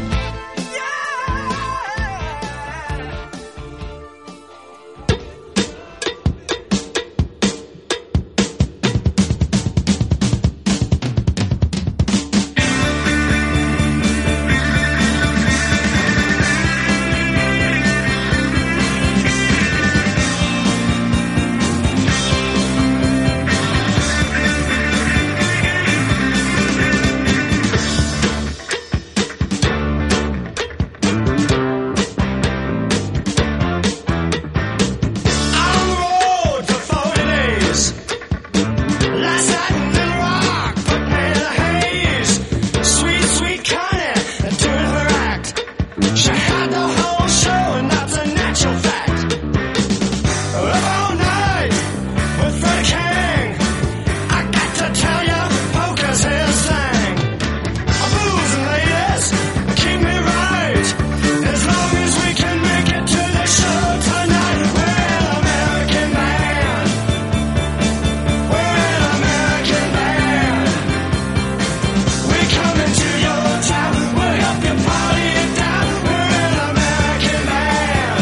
On the road for 40 days. Last night in Little Rock put me in a haze. Sweet, sweet Connie doing her act. She had the whole show and that's a natural fact. Up all night with Freddie King. I got to tell you, poker's his thing. Booze and ladies keep me right. As long as we can make it to the show tonight, we're an American band. We're an American band. We come into your town, we'll help you party it down. We're an American band.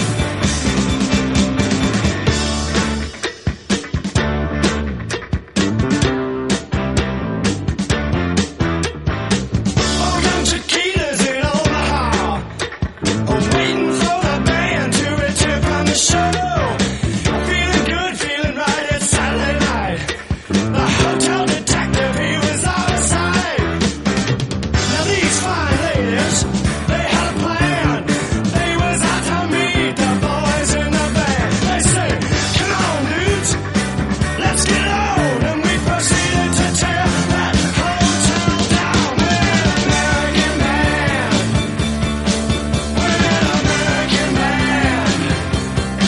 Oh, young Chiquitas in Omaha, waiting for the band to return from the show. Feeling good, feeling right, it's Saturday night. The hotel detective, he was outside. Now these fine ladies, they had a plan. They was out to meet the boys in the band. They said, come on dudes, let's get on. And we proceeded to tear that hotel down. We're an American band. We're an American band.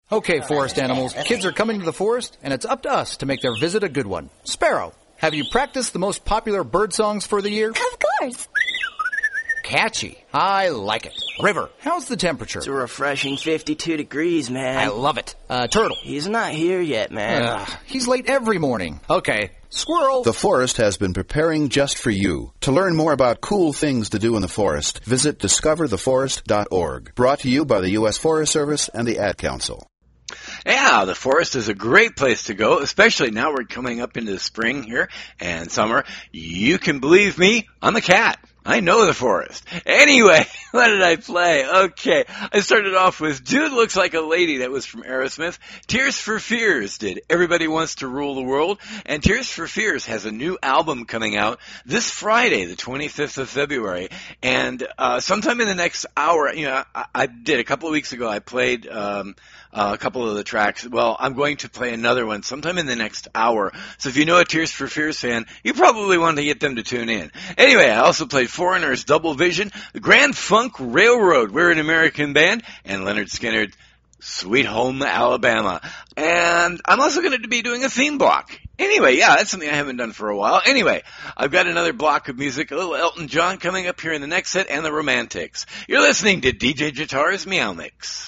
Okay, forest animals, kids are coming to the forest, and it's up to us to make their visit a good one. Sparrow, have you practiced the most popular bird songs for the year? Of course. Catchy. I like it. River, how's the temperature? It's a refreshing 52 degrees, man. I love it. Turtle. He's not here yet, man. He's late every morning. Okay. Squirrel. The forest has been preparing just for you. To learn more about cool things to do in the forest, visit discovertheforest.org. Brought to you by the U.S. Forest Service and the Ad Council. Yeah, the forest is a great place to go, especially now we're coming up into the spring here and summer. You can believe me, I'm a cat. I know the forest. Anyway, what did I play? Okay, I started off with Dude Looks Like a Lady. That was from Aerosmith. Tears for Fears did Everybody Wants to Rule the World. And Tears for Fears has a new album coming out this Friday, the 25th of February. And sometime in the next hour, I did a couple of weeks ago, I played a couple of the tracks. Well, I'm going to play another one sometime in the next hour. So if you know a Tears for Fears fan, you probably want to get them to tune in. Anyway, I also played Foreigner's Double Vision, the Grand Funk Railroad, We're an American Band, and Leonard Skinner, Sweet Home Alabama. And I'm also going to be doing a theme block. Anyway, yeah, that's something I haven't done for a while. Anyway, I've got another block of music, a little Elton John coming up here in the next set, and the Romantics. You're listening to DJ Jitar's Meow Mix.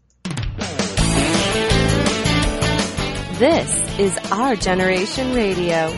This is Our Generation Radio.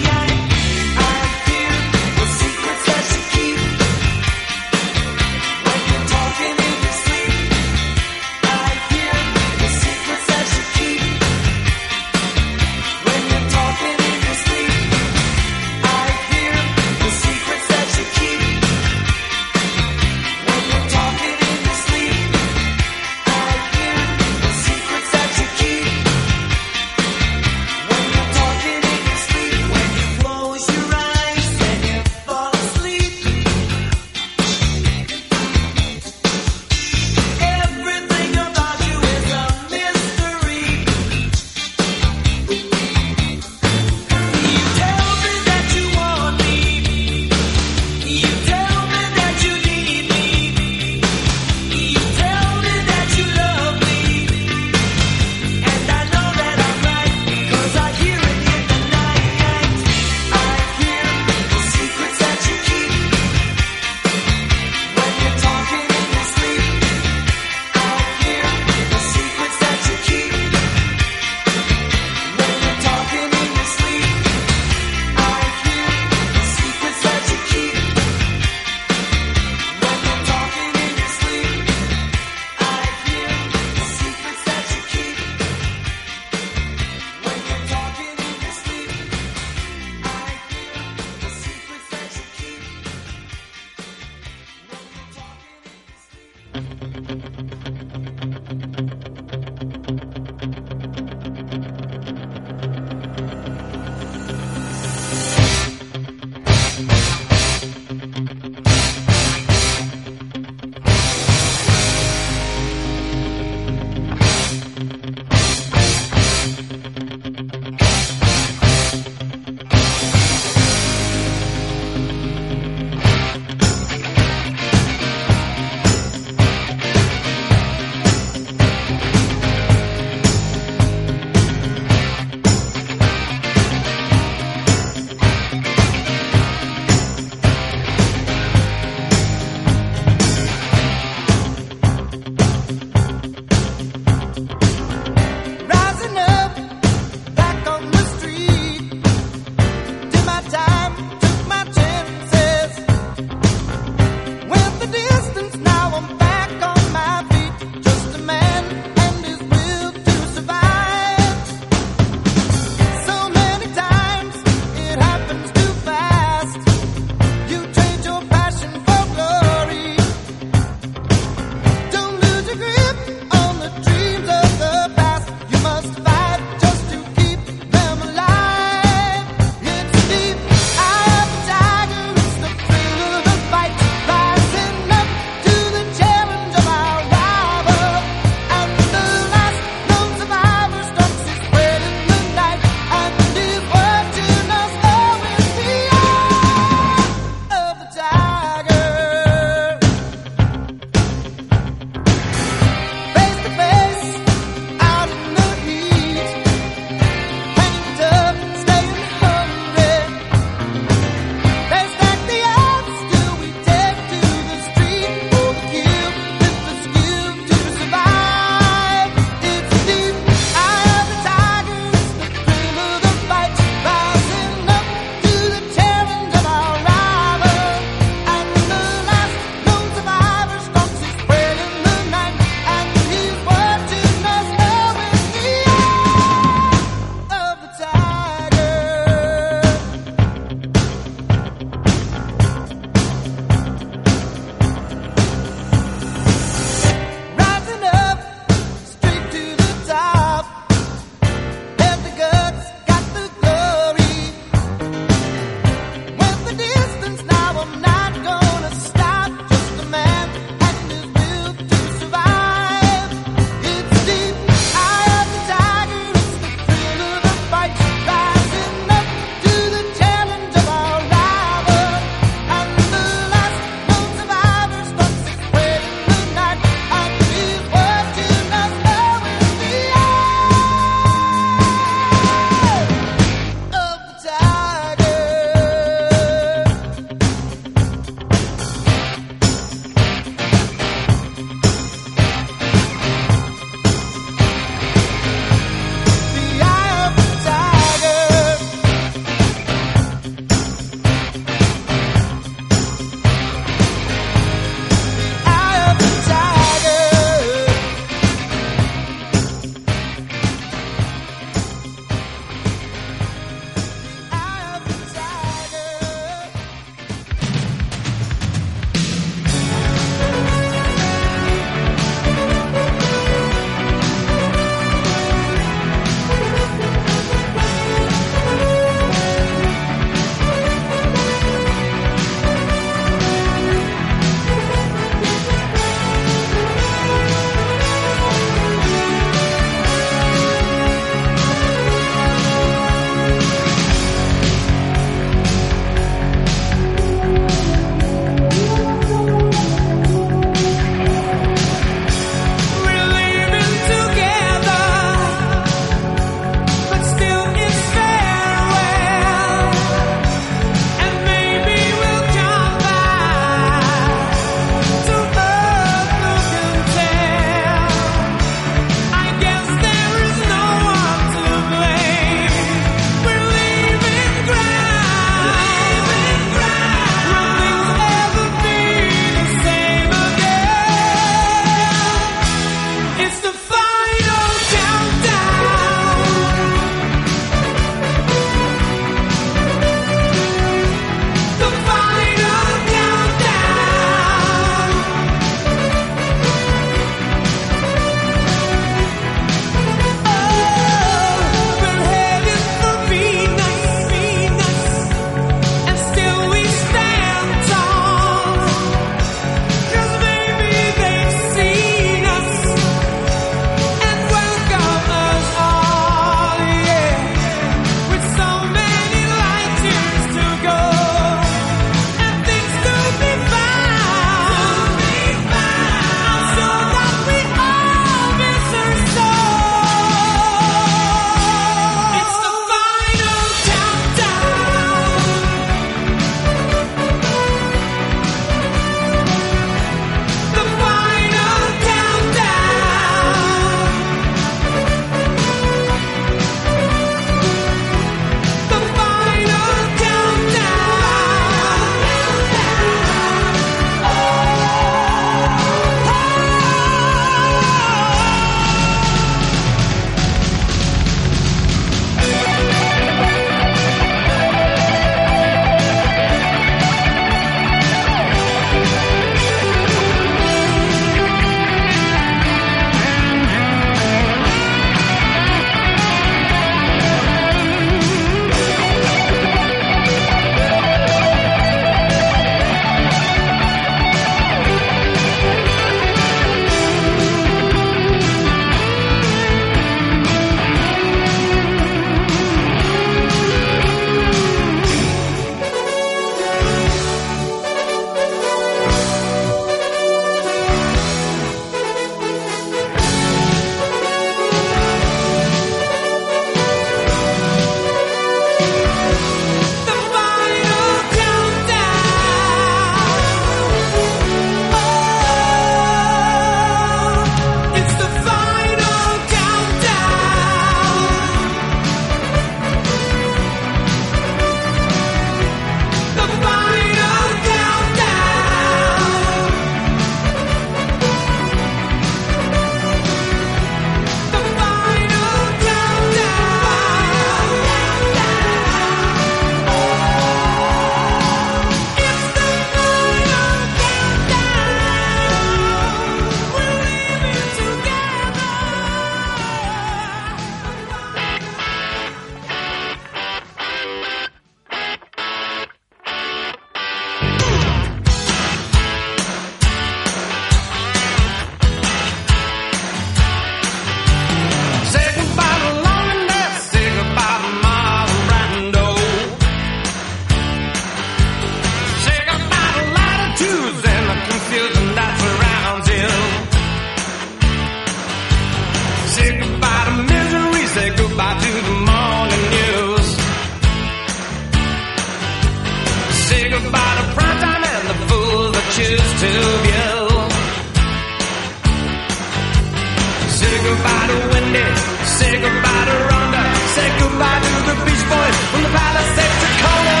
goodbye to Wendy. Say goodbye to Rhonda. Say goodbye to the Beach Boys from the Palisades Tacoma.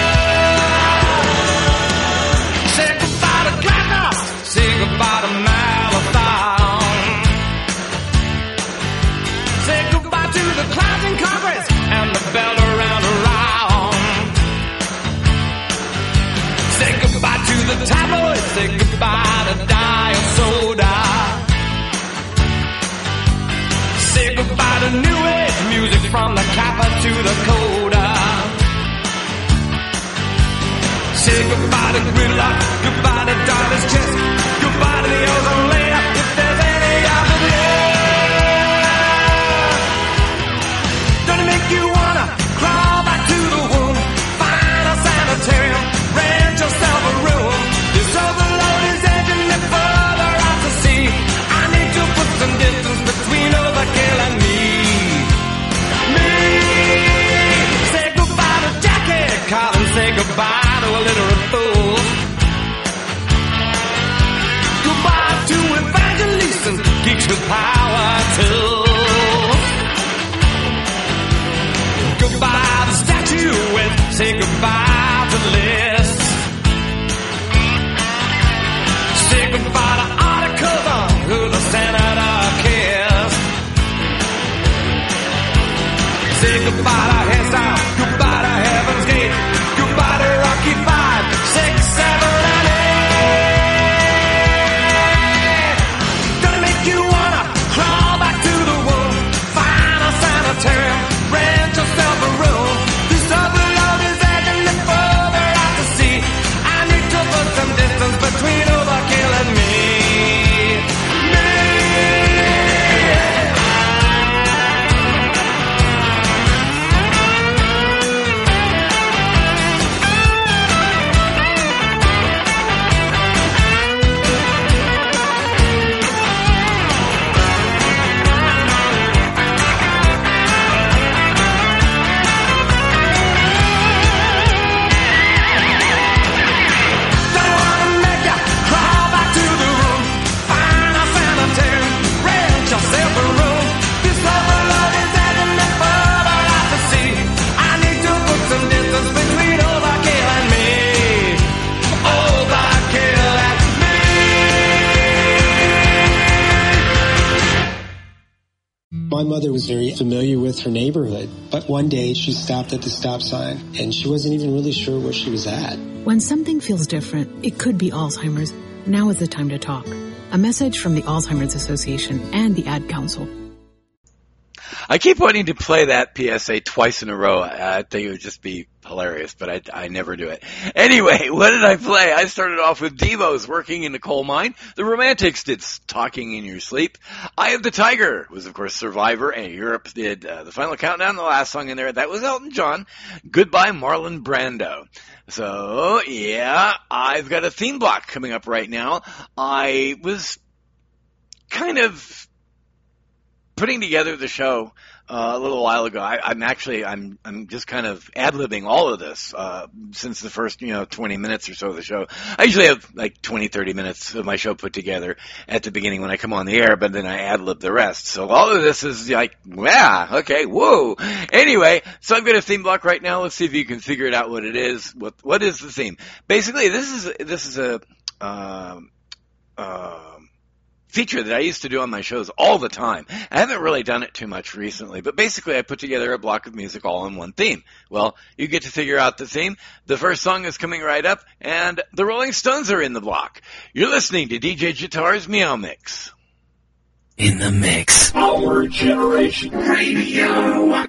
Say goodbye to Gladney. Say goodbye to Marathon. Say goodbye to the clowns in Congress and the bell around around. Say goodbye to the tabloids. Say goodbye to Diet Soda. Say goodbye to new age music from the Kappa to the Coda. Say goodbye to gridlock, goodbye to Darla's chest, goodbye to the ozone layer, if there's any out there. Don't it make you wanna crawl back to the womb, find a sanitarium, rent yourself a room. This overload is edging me further out to sea. I need to put some distance between overkill and me. Say goodbye to Jackie Collins, say goodbye to a literate fool. Goodbye to Evangelist and geeks with power tools. Goodbye to statuettes, say goodbye to lists. Say goodbye to articles on who the senator kissed. Say goodbye to hairstyle, goodbye to Heaven's Gate, goodbye to Rocky 5, 6, 7, and 8. Gonna make you wanna crawl back to the womb, find a sanitarium, rent yourself a room. This overload is edging me further out to sea. I need to put some distance between overkill and me. My mother was very familiar with her neighborhood, but one day she stopped at the stop sign and she wasn't even really sure where she was at. When something feels different, it could be Alzheimer's. Now is the time to talk. A message from the Alzheimer's Association and the Ad Council. I keep wanting to play that PSA twice in a row. I think it would just be hilarious, but I never do it. Anyway, what did I play? I started off with Devo's Working in the Coal Mine. The Romantics did Talking in Your Sleep. Eye of the Tiger was, of course, Survivor, and Europe did The Final Countdown, the last song in there. That was Elton John. Goodbye, Marlon Brando. So, yeah, I've got a theme block coming up right now. I was kind of putting together the show a little while ago. I'm just kind of ad-libbing all of this since the first 20 minutes or so of the show. I usually have like 20-30 minutes of my show put together at the beginning when I come on the air, but then I ad-lib the rest. So all of this is like, yeah, okay, whoa. Anyway, so I've got a theme block right now. Let's see if you can figure it out what it is. What is the theme? Basically, this is a feature that I used to do on my shows all the time. I haven't really done it too much recently, but basically I put together a block of music all in one theme. Well, you get to figure out the theme. The first song is coming right up, and the Rolling Stones are in the block. You're listening to DJ Jitar's Meow Mix. In the mix. Our Generation Radio.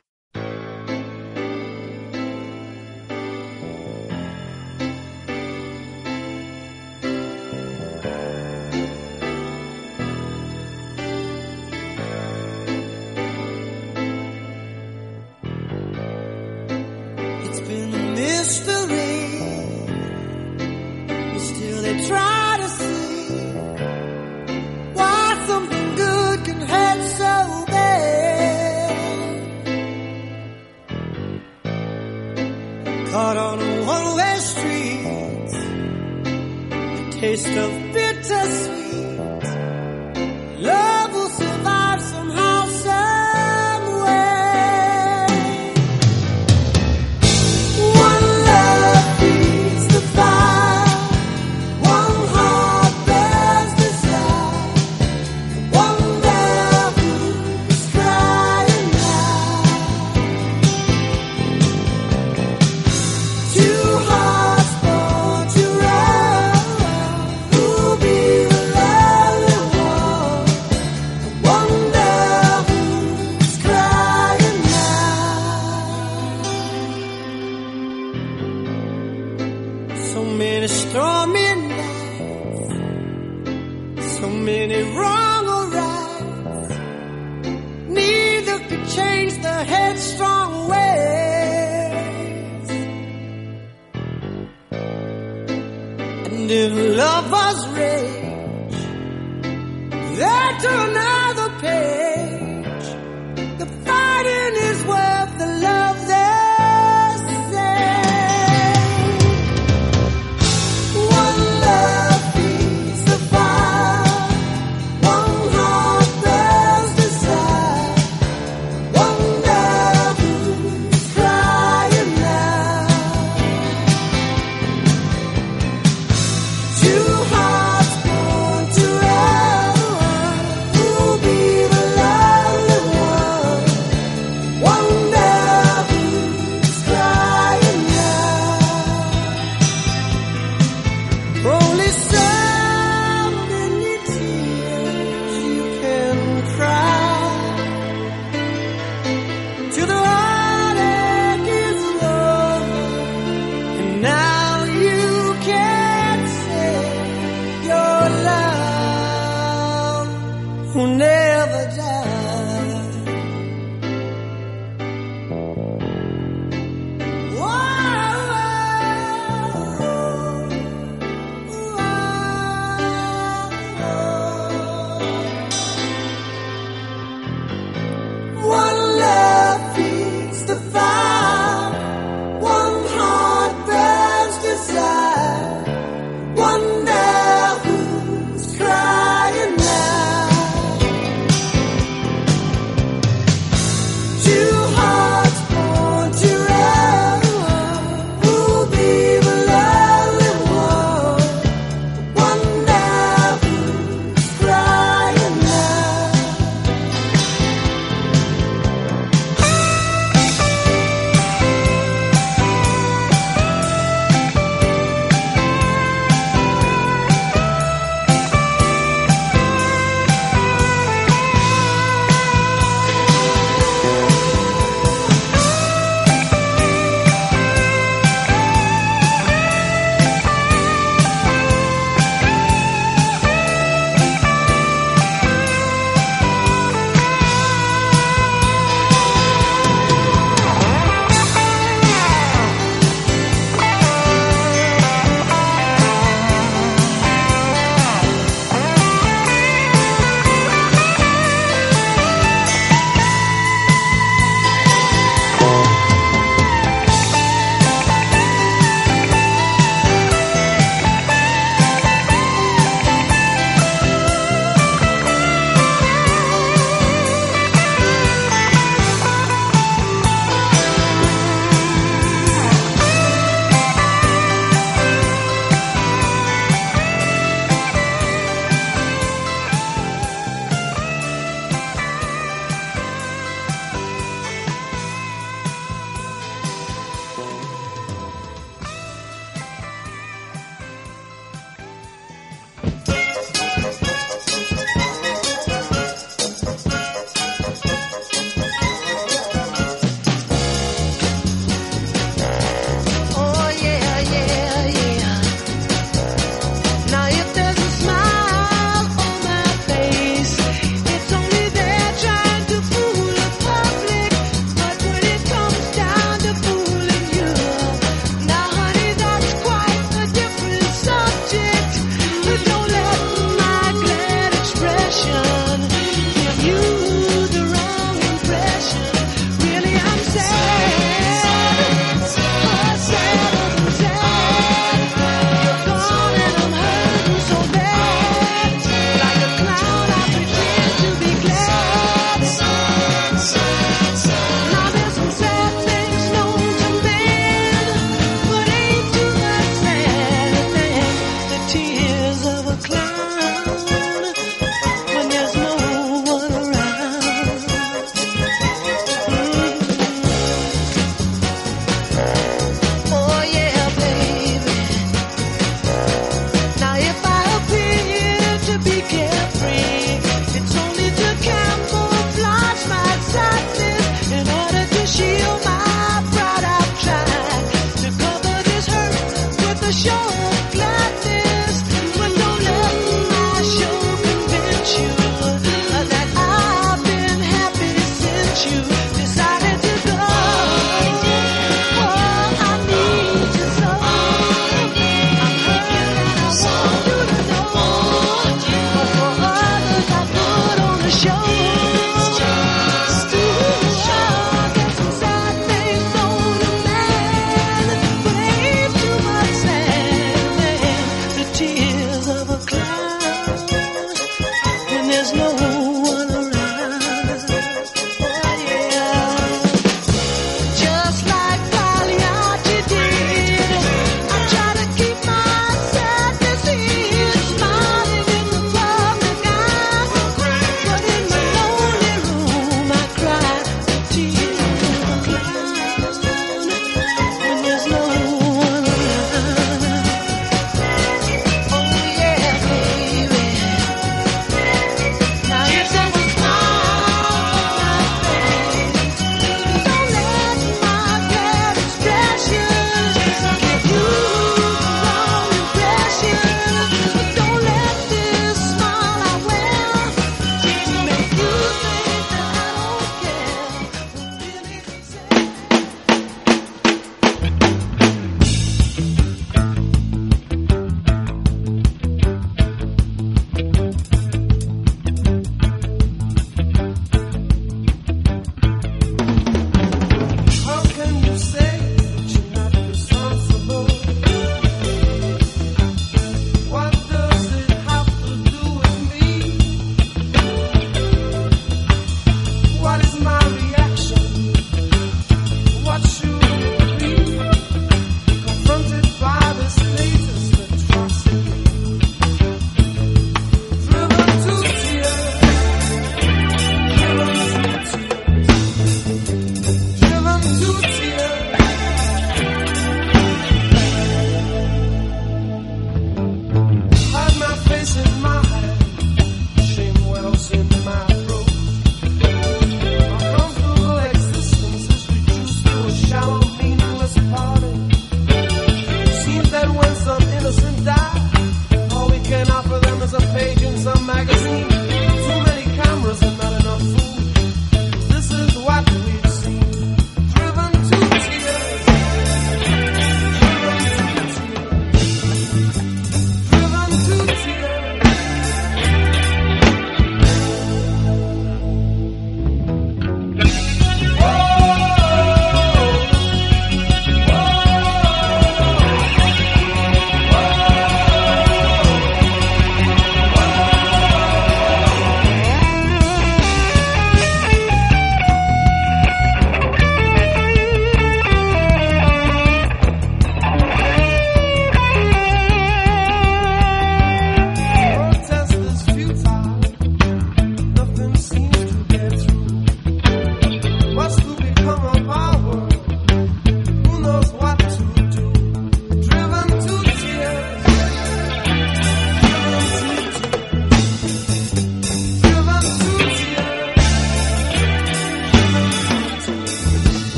Caught on a one-way street, the taste of bittersweet. Love will survive somehow. give wrong or right. Neither could change the headstrong ways. And if lovers rage, they turn another page. The fighting is worth the love they say. One love feeds the fire, one heart bears desire, one love who's crying now. Two hearts born together, who'll be the lonely one? One love who's crying now. Only so many tears you can cry till the heartache is over, and now you can't say your love will never die. One love feeds the fire, one heart bears desire, one there who's crying now.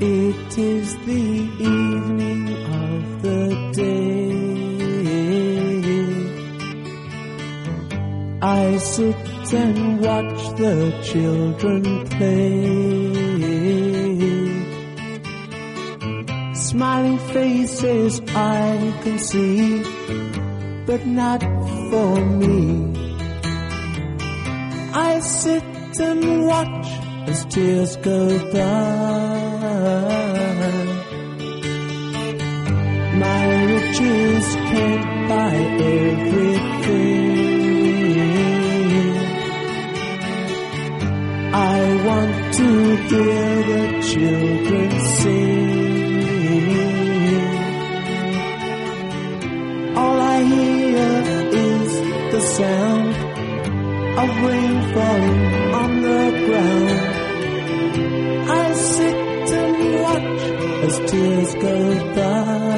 It is the evening of the day. I sit and watch the children play. Smiling faces I can see, but not for me. I sit and watch as tears go by. My riches can't buy everything. I want to hear the children sing. All I hear is the sound of rain falling on the ground. I sit and watch as tears go by.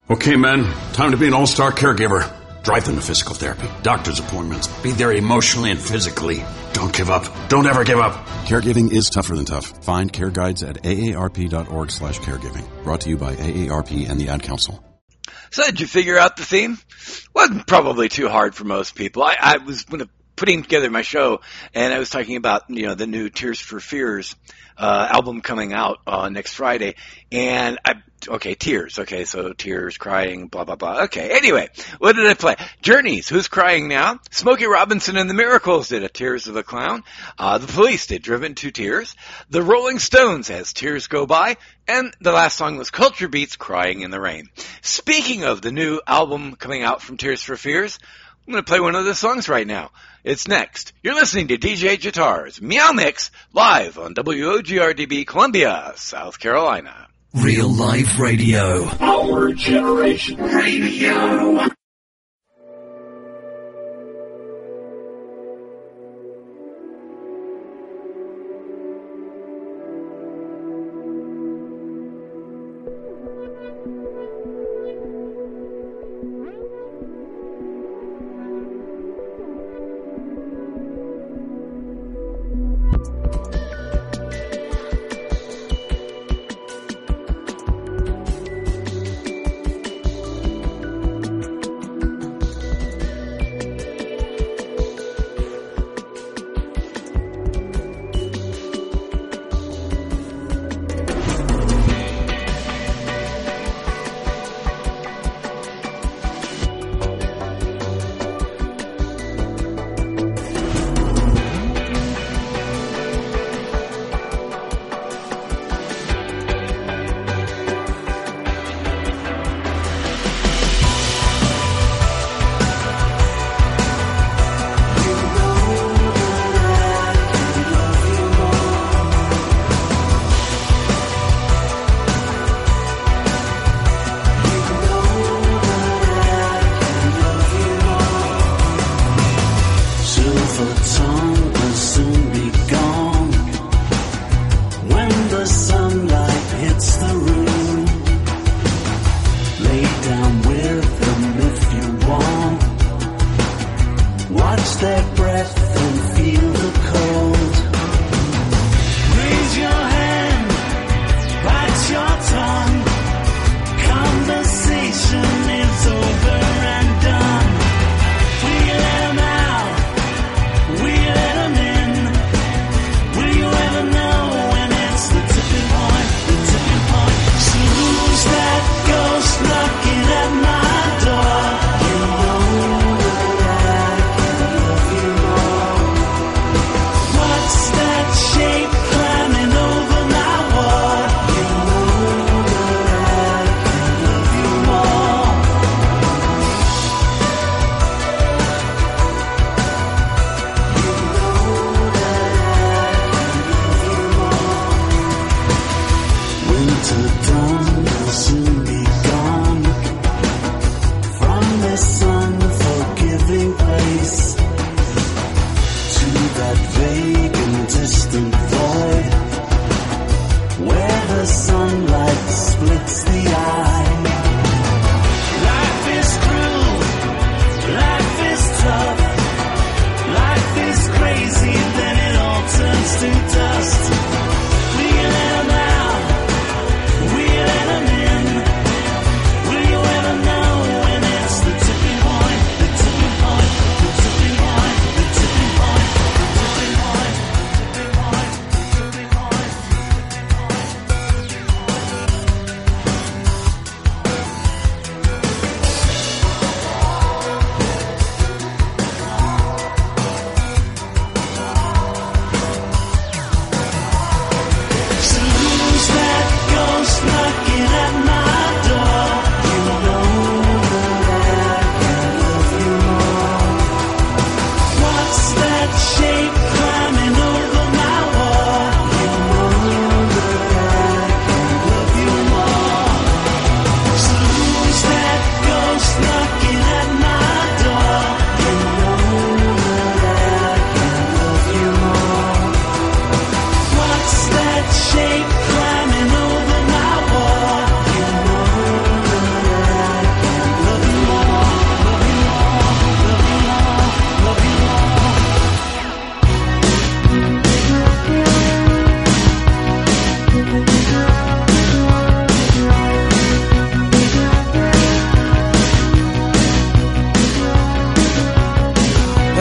Okay, men, time to be an all-star caregiver. Drive them to physical therapy, doctor's appointments. Be there emotionally and physically. Don't give up. Don't ever give up. Caregiving is tougher than tough. Find care guides at aarp.org/caregiving. Brought to you by AARP and the Ad Council. So did you figure out the theme? Wasn't probably too hard for most people. I was putting together my show, and I was talking about, the new Tears for Fears album coming out next Friday. And tears. Okay, so tears, crying, blah, blah, blah. Okay, anyway, what did I play? Journeys, Who's Crying Now? Smokey Robinson and the Miracles did a Tears of a Clown. The Police did Driven to Tears. The Rolling Stones as Tears Go By. And the last song was Culture Beats, Crying in the Rain. Speaking of the new album coming out from Tears for Fears, I'm going to play one of the songs right now. It's next. You're listening to DJ Jitar's Meow Mix live on WOGRDB Columbia, South Carolina. Real Life Radio. Our Generation Radio.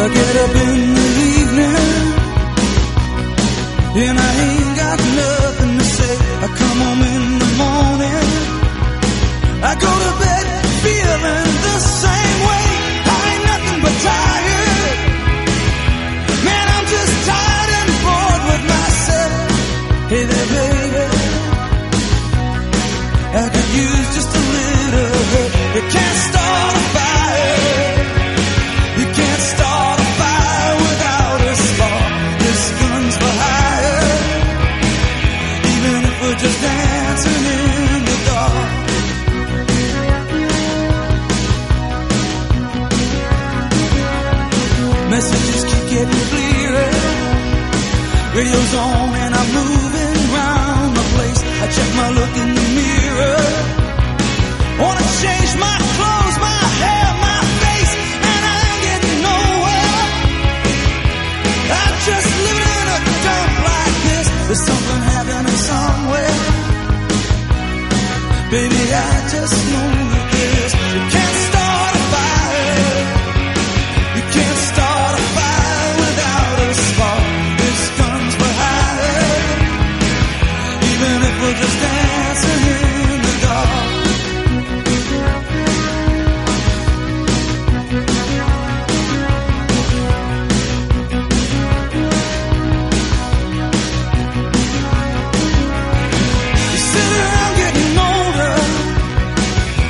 I get up in the evening and I ain't got nothing to say. I come home in the morning, I go to bed feeling the same way. I ain't nothing but tired. Man, I'm just tired and bored with myself. Hey there, baby, I could use just a little help. You can't start a fire. You can't start a fire without a spark. This gun's for hire, even if we're just dancing in the dark. Messages keep getting clearer. Radio's on and I'm moving round the place. I check my look in the mirror. Wanna change my clothes, my hair, my face, and I ain't getting nowhere. I just live in a dump like this. There's something happening somewhere. Baby, I just know that this. You can't start a fire. You can't start a fire without a spark. This gun's for hire, even if we're just dancing in the dark. You sit around getting older,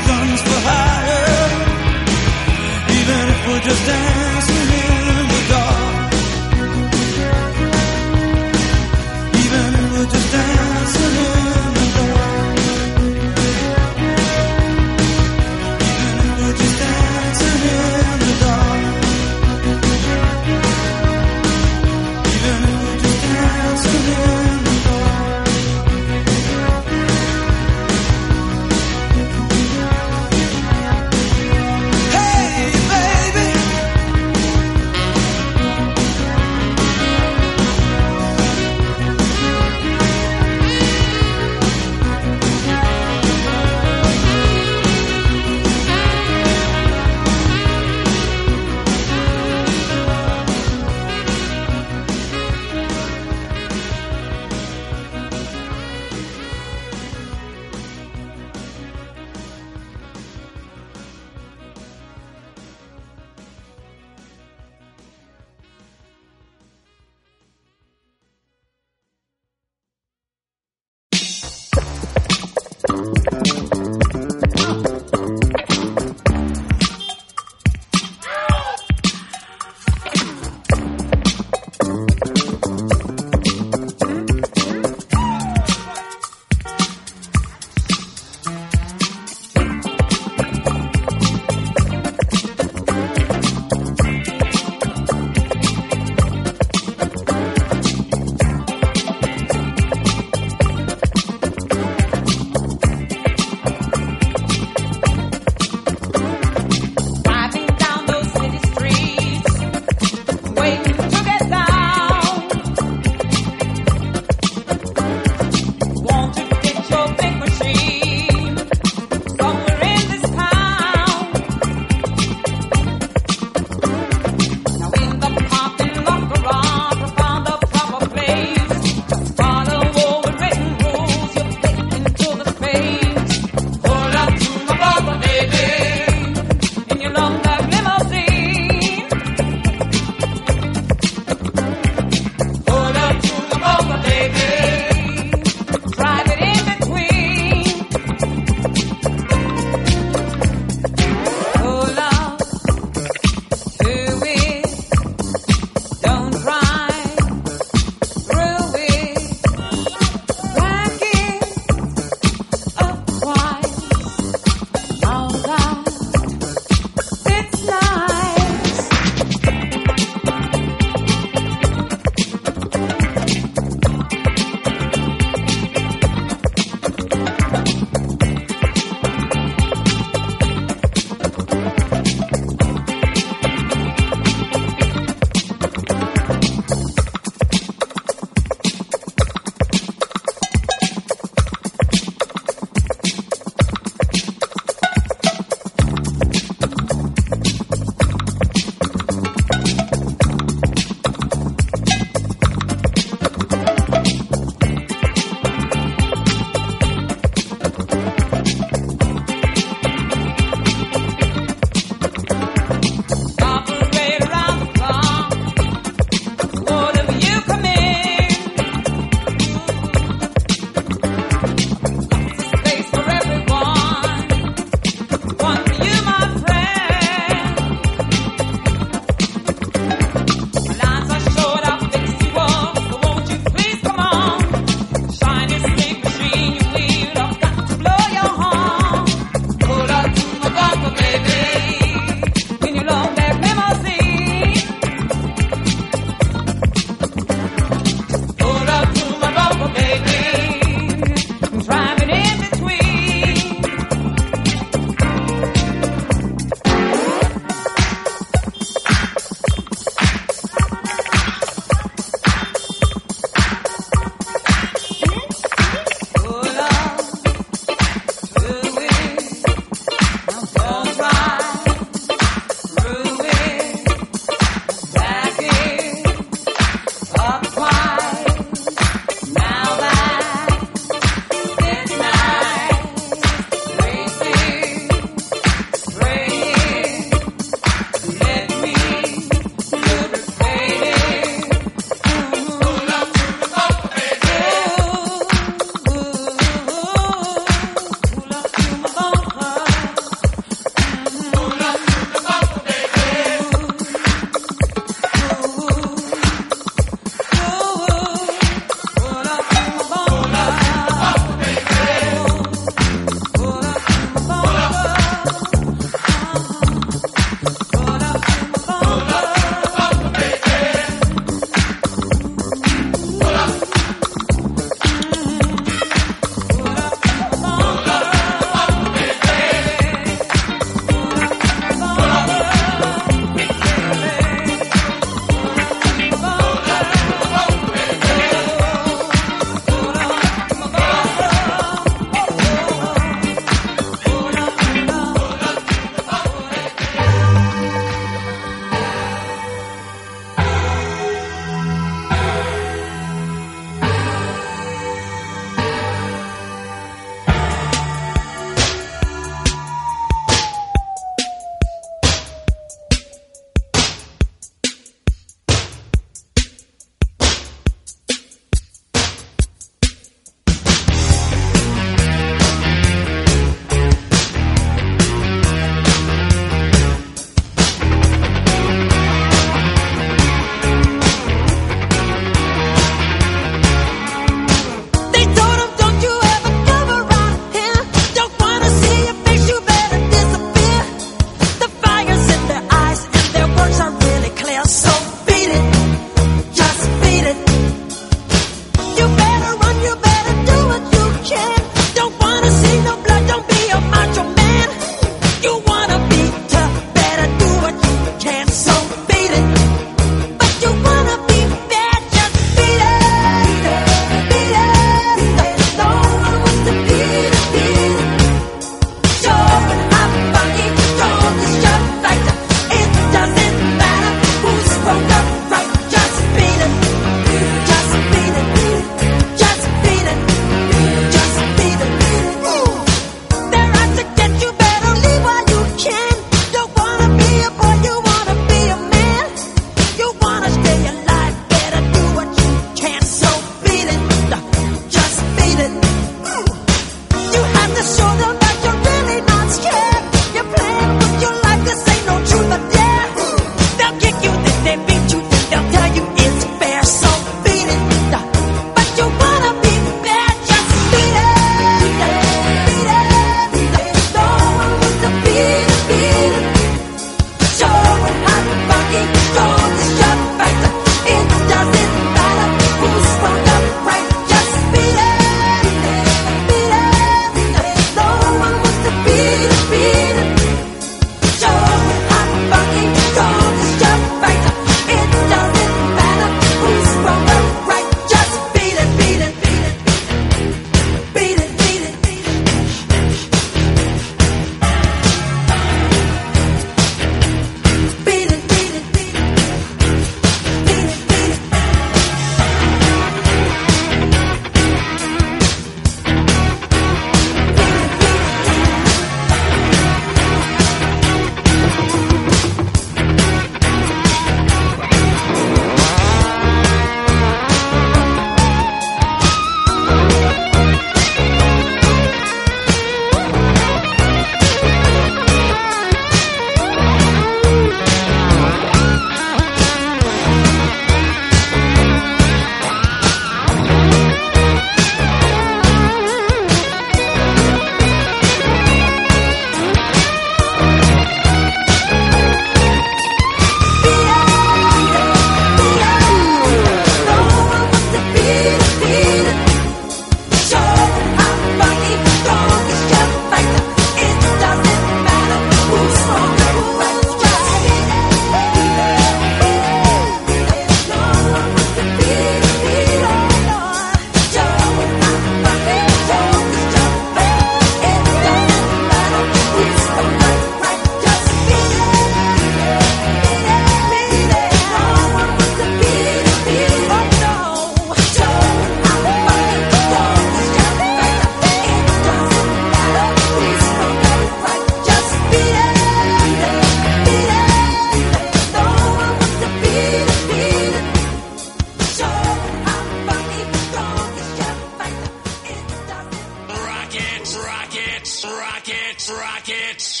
Let's rock it!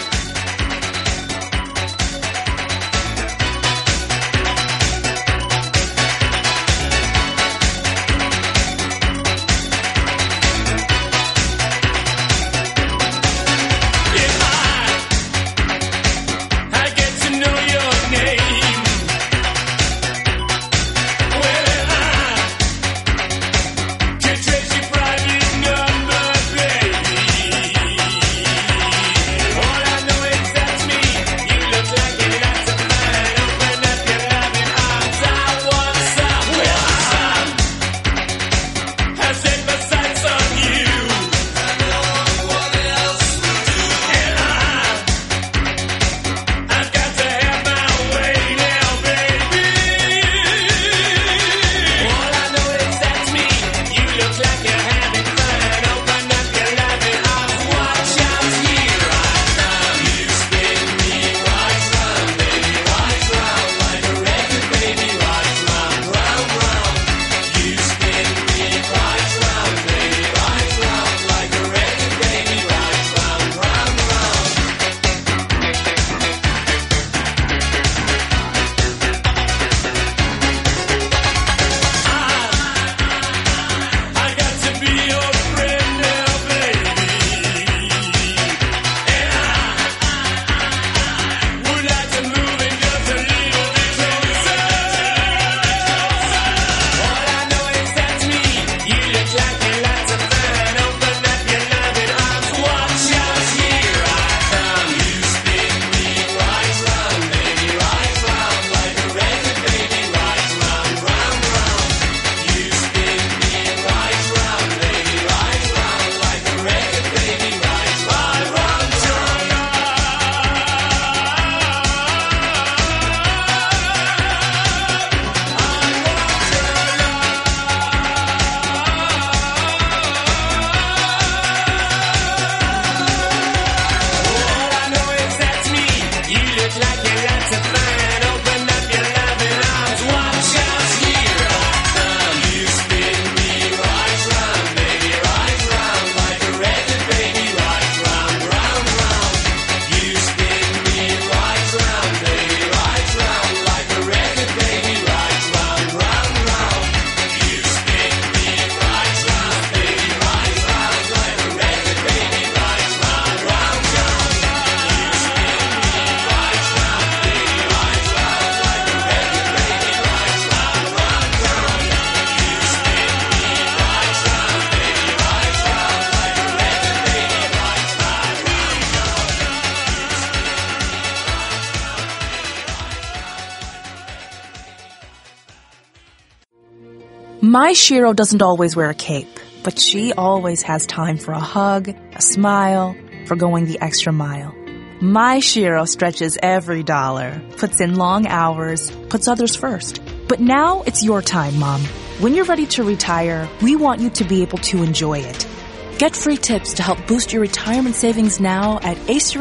My Shiro doesn't always wear a cape, but she always has time for a hug, a smile, for going the extra mile. My Shiro stretches every dollar, puts in long hours, puts others first. But now it's your time, Mom. When you're ready to retire, we want you to be able to enjoy it. Get free tips to help boost your retirement savings now at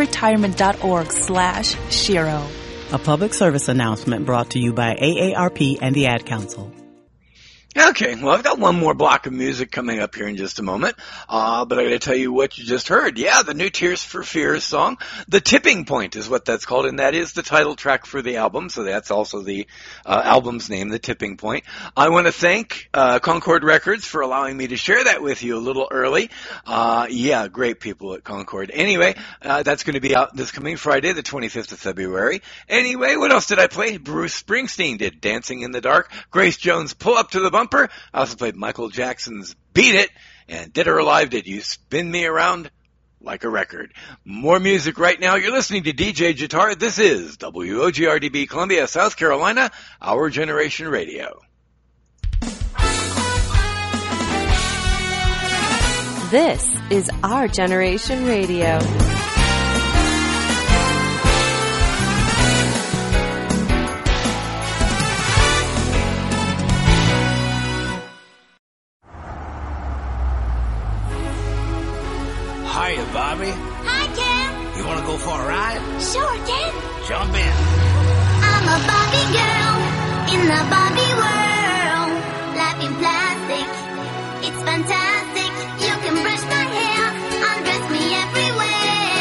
aceyourretirement.org/Shiro. A public service announcement brought to you by AARP and the Ad Council. Okay, well, I've got one more block of music coming up here in just a moment, but I gotta tell you what you just heard. Yeah, the new Tears for Fears song, The Tipping Point is what that's called, and that is the title track for the album, so that's also the album's name, The Tipping Point. I want to thank Concord Records for allowing me to share that with you a little early. Yeah, great people at Concord. Anyway, that's going to be out this coming Friday, the 25th of February. Anyway, what else did I play? Bruce Springsteen did Dancing in the Dark. Grace Jones, Pull Up to the Bumper. I also played Michael Jackson's Beat It, and Dead or Alive did You Spin Me Around Like a Record. More music right now. You're listening to DJ Jitar. This is WOGRDB Columbia, South Carolina, Our Generation Radio. This is Our Generation Radio. Hiya, Bobby. Hi, Ken. You want to go for a ride? Sure, Ken. Jump in. I'm a Barbie girl in the Barbie world. Life in plastic, it's fantastic. You can brush my hair, undress me everywhere.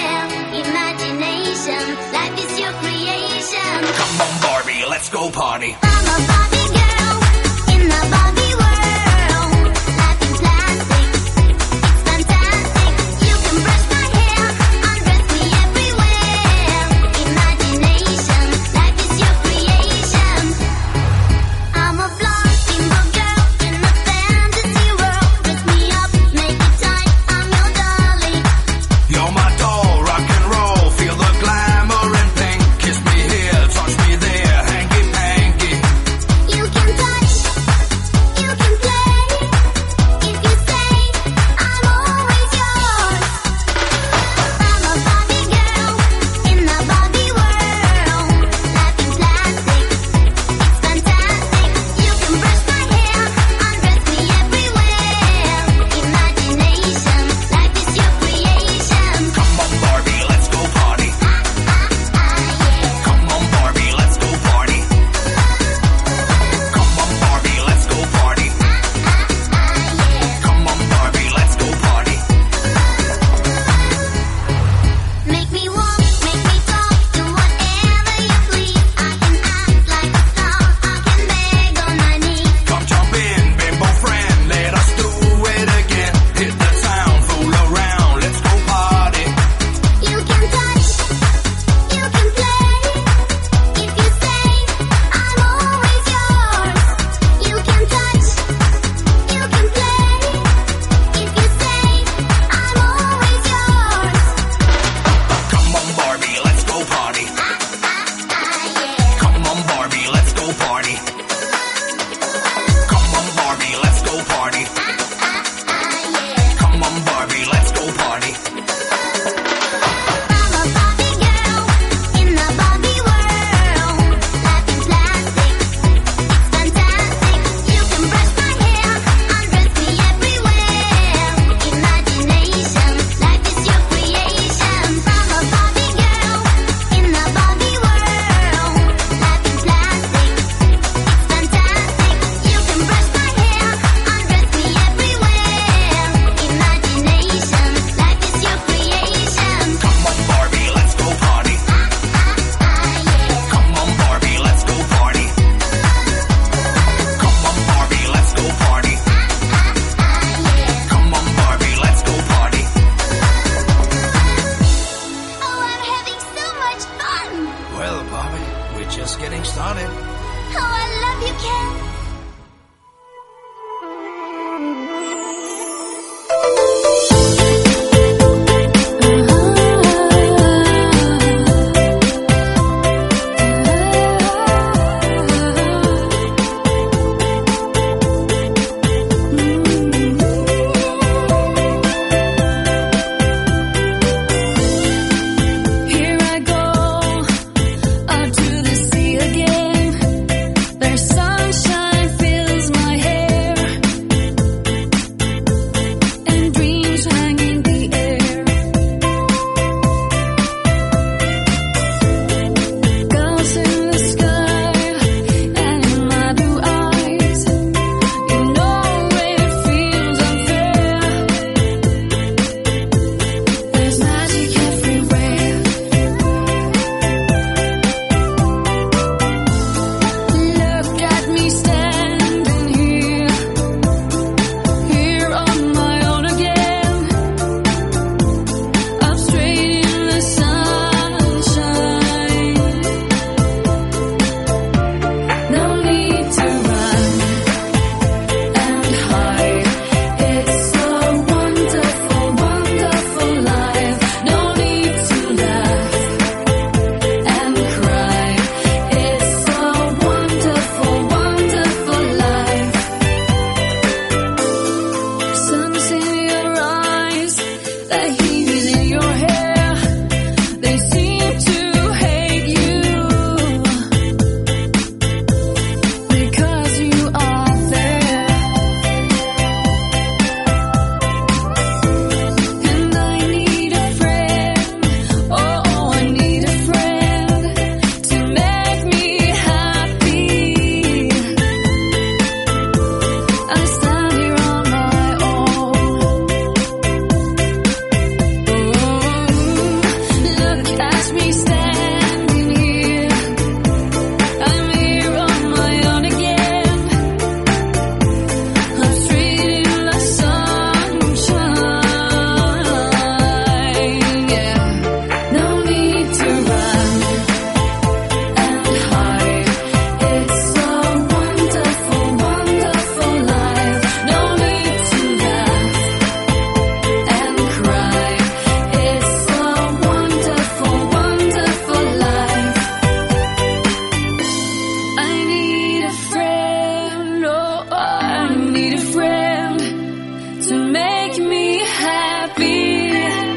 need a friend to make me happy,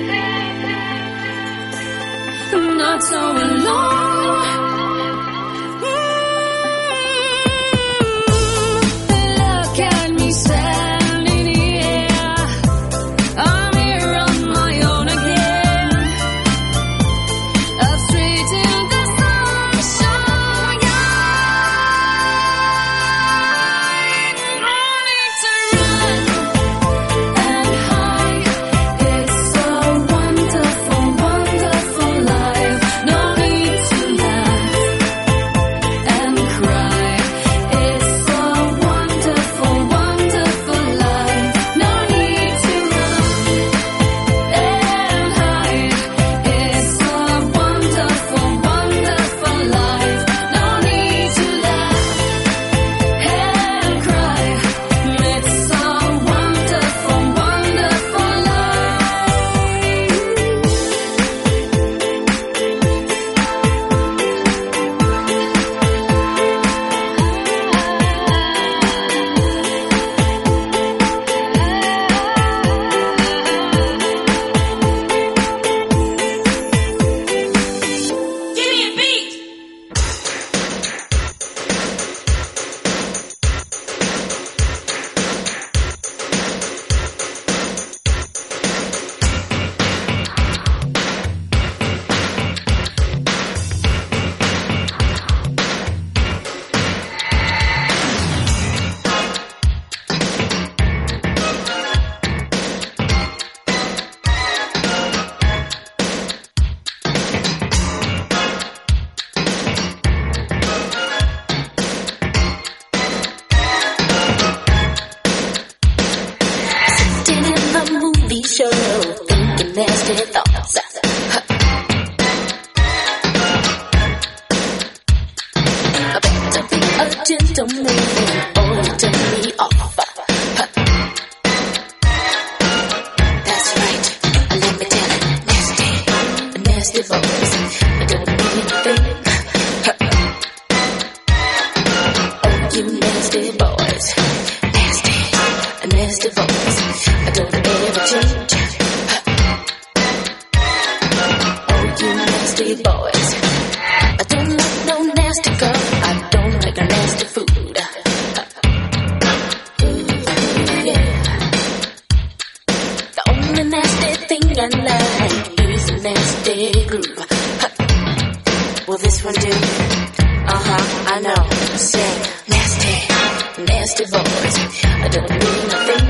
not so alone. Look at me standing here, I'm here on my own again, up straight in the sunshine. No need to run and hide, it's a wonderful, wonderful life. No need to laugh and cry, it's a wonderful, wonderful life. No need to run and hide, it's a wonderful, wonderful life. No need to laugh and cry, it's a wonderful, wonderful Give me a beat! Sitting in the movie show, thinking nasty thoughts. I better be a gentleman or you turn me off. That's right, let me tell it, nasty, nasty boys. I don't mean anything. Oh, you nasty boys, nasty, nasty boys. I don't ever change. Oh, you nasty boys. I don't like no nasty girl. I don't like no nasty food. Yeah. The only nasty thing I like is a nasty groove. Will this one do? I know. Say nasty, nasty boys. I don't mean a thing.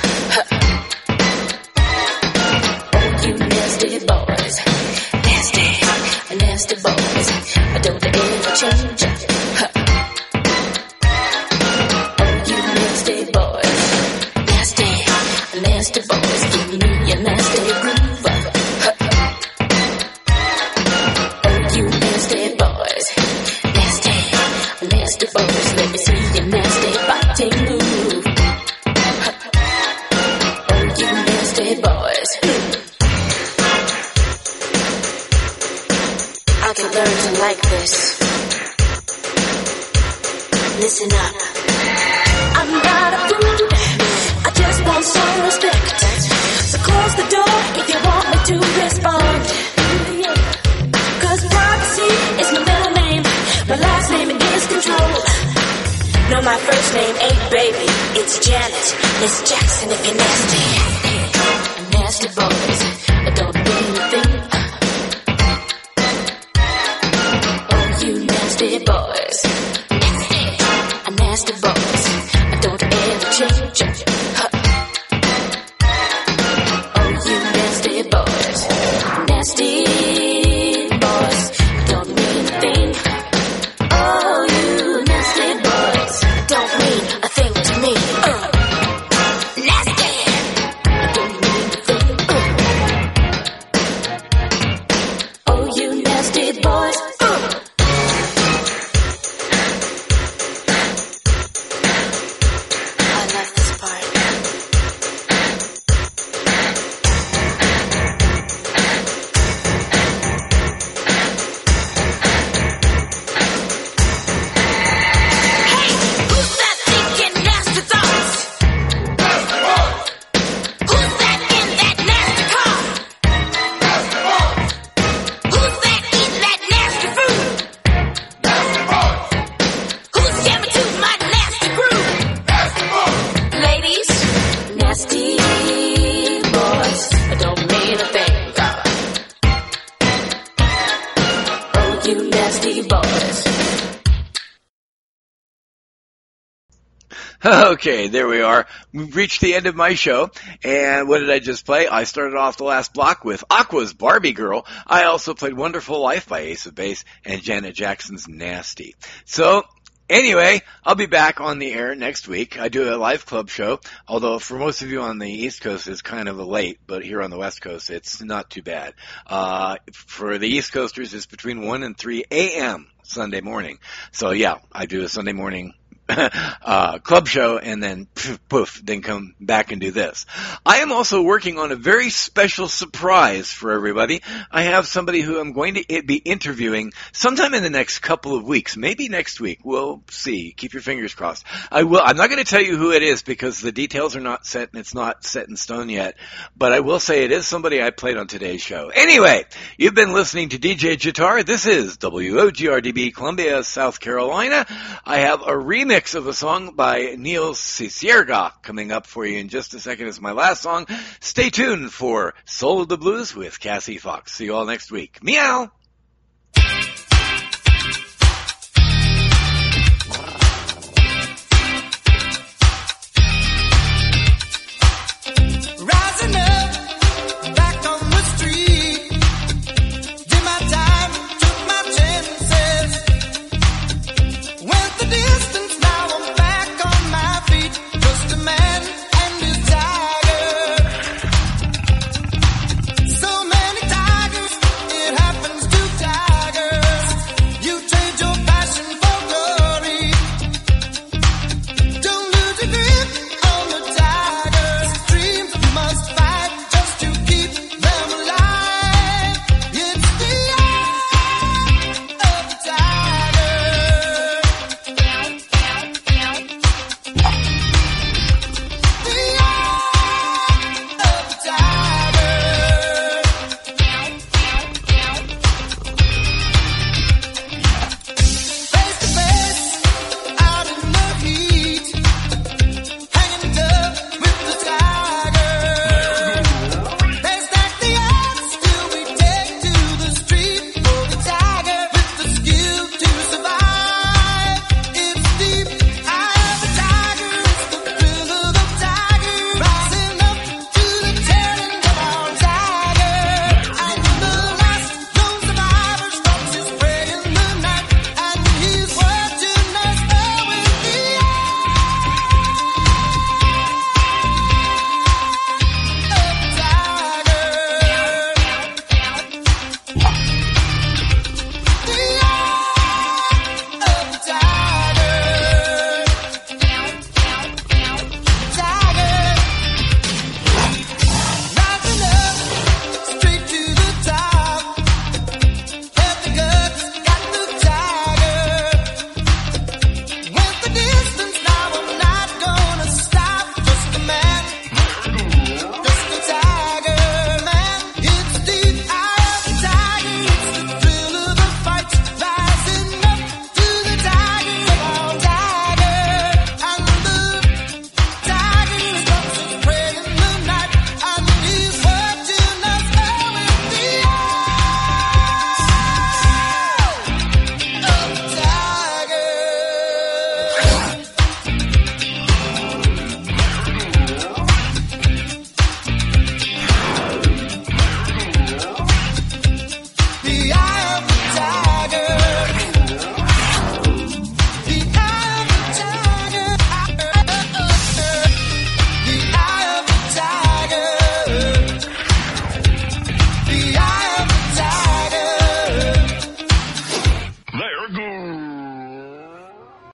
Oh, you nasty boys, nasty, nasty boys. I don't ever change. Oh, you nasty boys, nasty, nasty boys. Give me a nasty groove. Oh, you nasty boys, nasty, nasty boys. Let me see your nasty biting move. Oh, you nasty boys. I can learn to like this. Listen up. I'm not a prude, I just want some respect. So close the door if you want me to respond. Cause privacy is my middle name, my last name is control. No, my first name ain't baby, it's Janet, Miss Jackson if you're nasty. Nasty boys, I don't mean a thing. Oh, you nasty boys, nasty boys, I don't ever change. Oh, you nasty boys, nasty boys, I don't mean a thing. Oh, you nasty boys, don't mean a thing to me. Nasty, I don't mean a thing. Okay, there we are. We've reached the end of my show. And what did I just play? I started off the last block with Aqua's Barbie Girl. I also played Wonderful Life by Ace of Base and Janet Jackson's Nasty. So, anyway, I'll be back on the air next week. I do a live club show, although for most of you on the East Coast it's kind of late, but here on the West Coast it's not too bad. For the East Coasters it's between 1 and 3 a.m. Sunday morning. So yeah, I do a Sunday morning club show and then poof, then come back and do this. I am also working on a very special surprise for everybody. I have somebody who I'm going to be interviewing sometime in the next couple of weeks, maybe next week. We'll see. Keep your fingers crossed. I'm not going to tell you who it is because the details are not set and it's not set in stone yet, but I will say it is somebody I played on today's show. Anyway, you've been listening to DJ Jitar. This is WOGRDB Columbia, South Carolina. I have a remix of a song by Neil Cicierga coming up for you in just a second. It's my last song. Stay tuned for Soul of the Blues with Cassie Fox. See you all next week. Meow!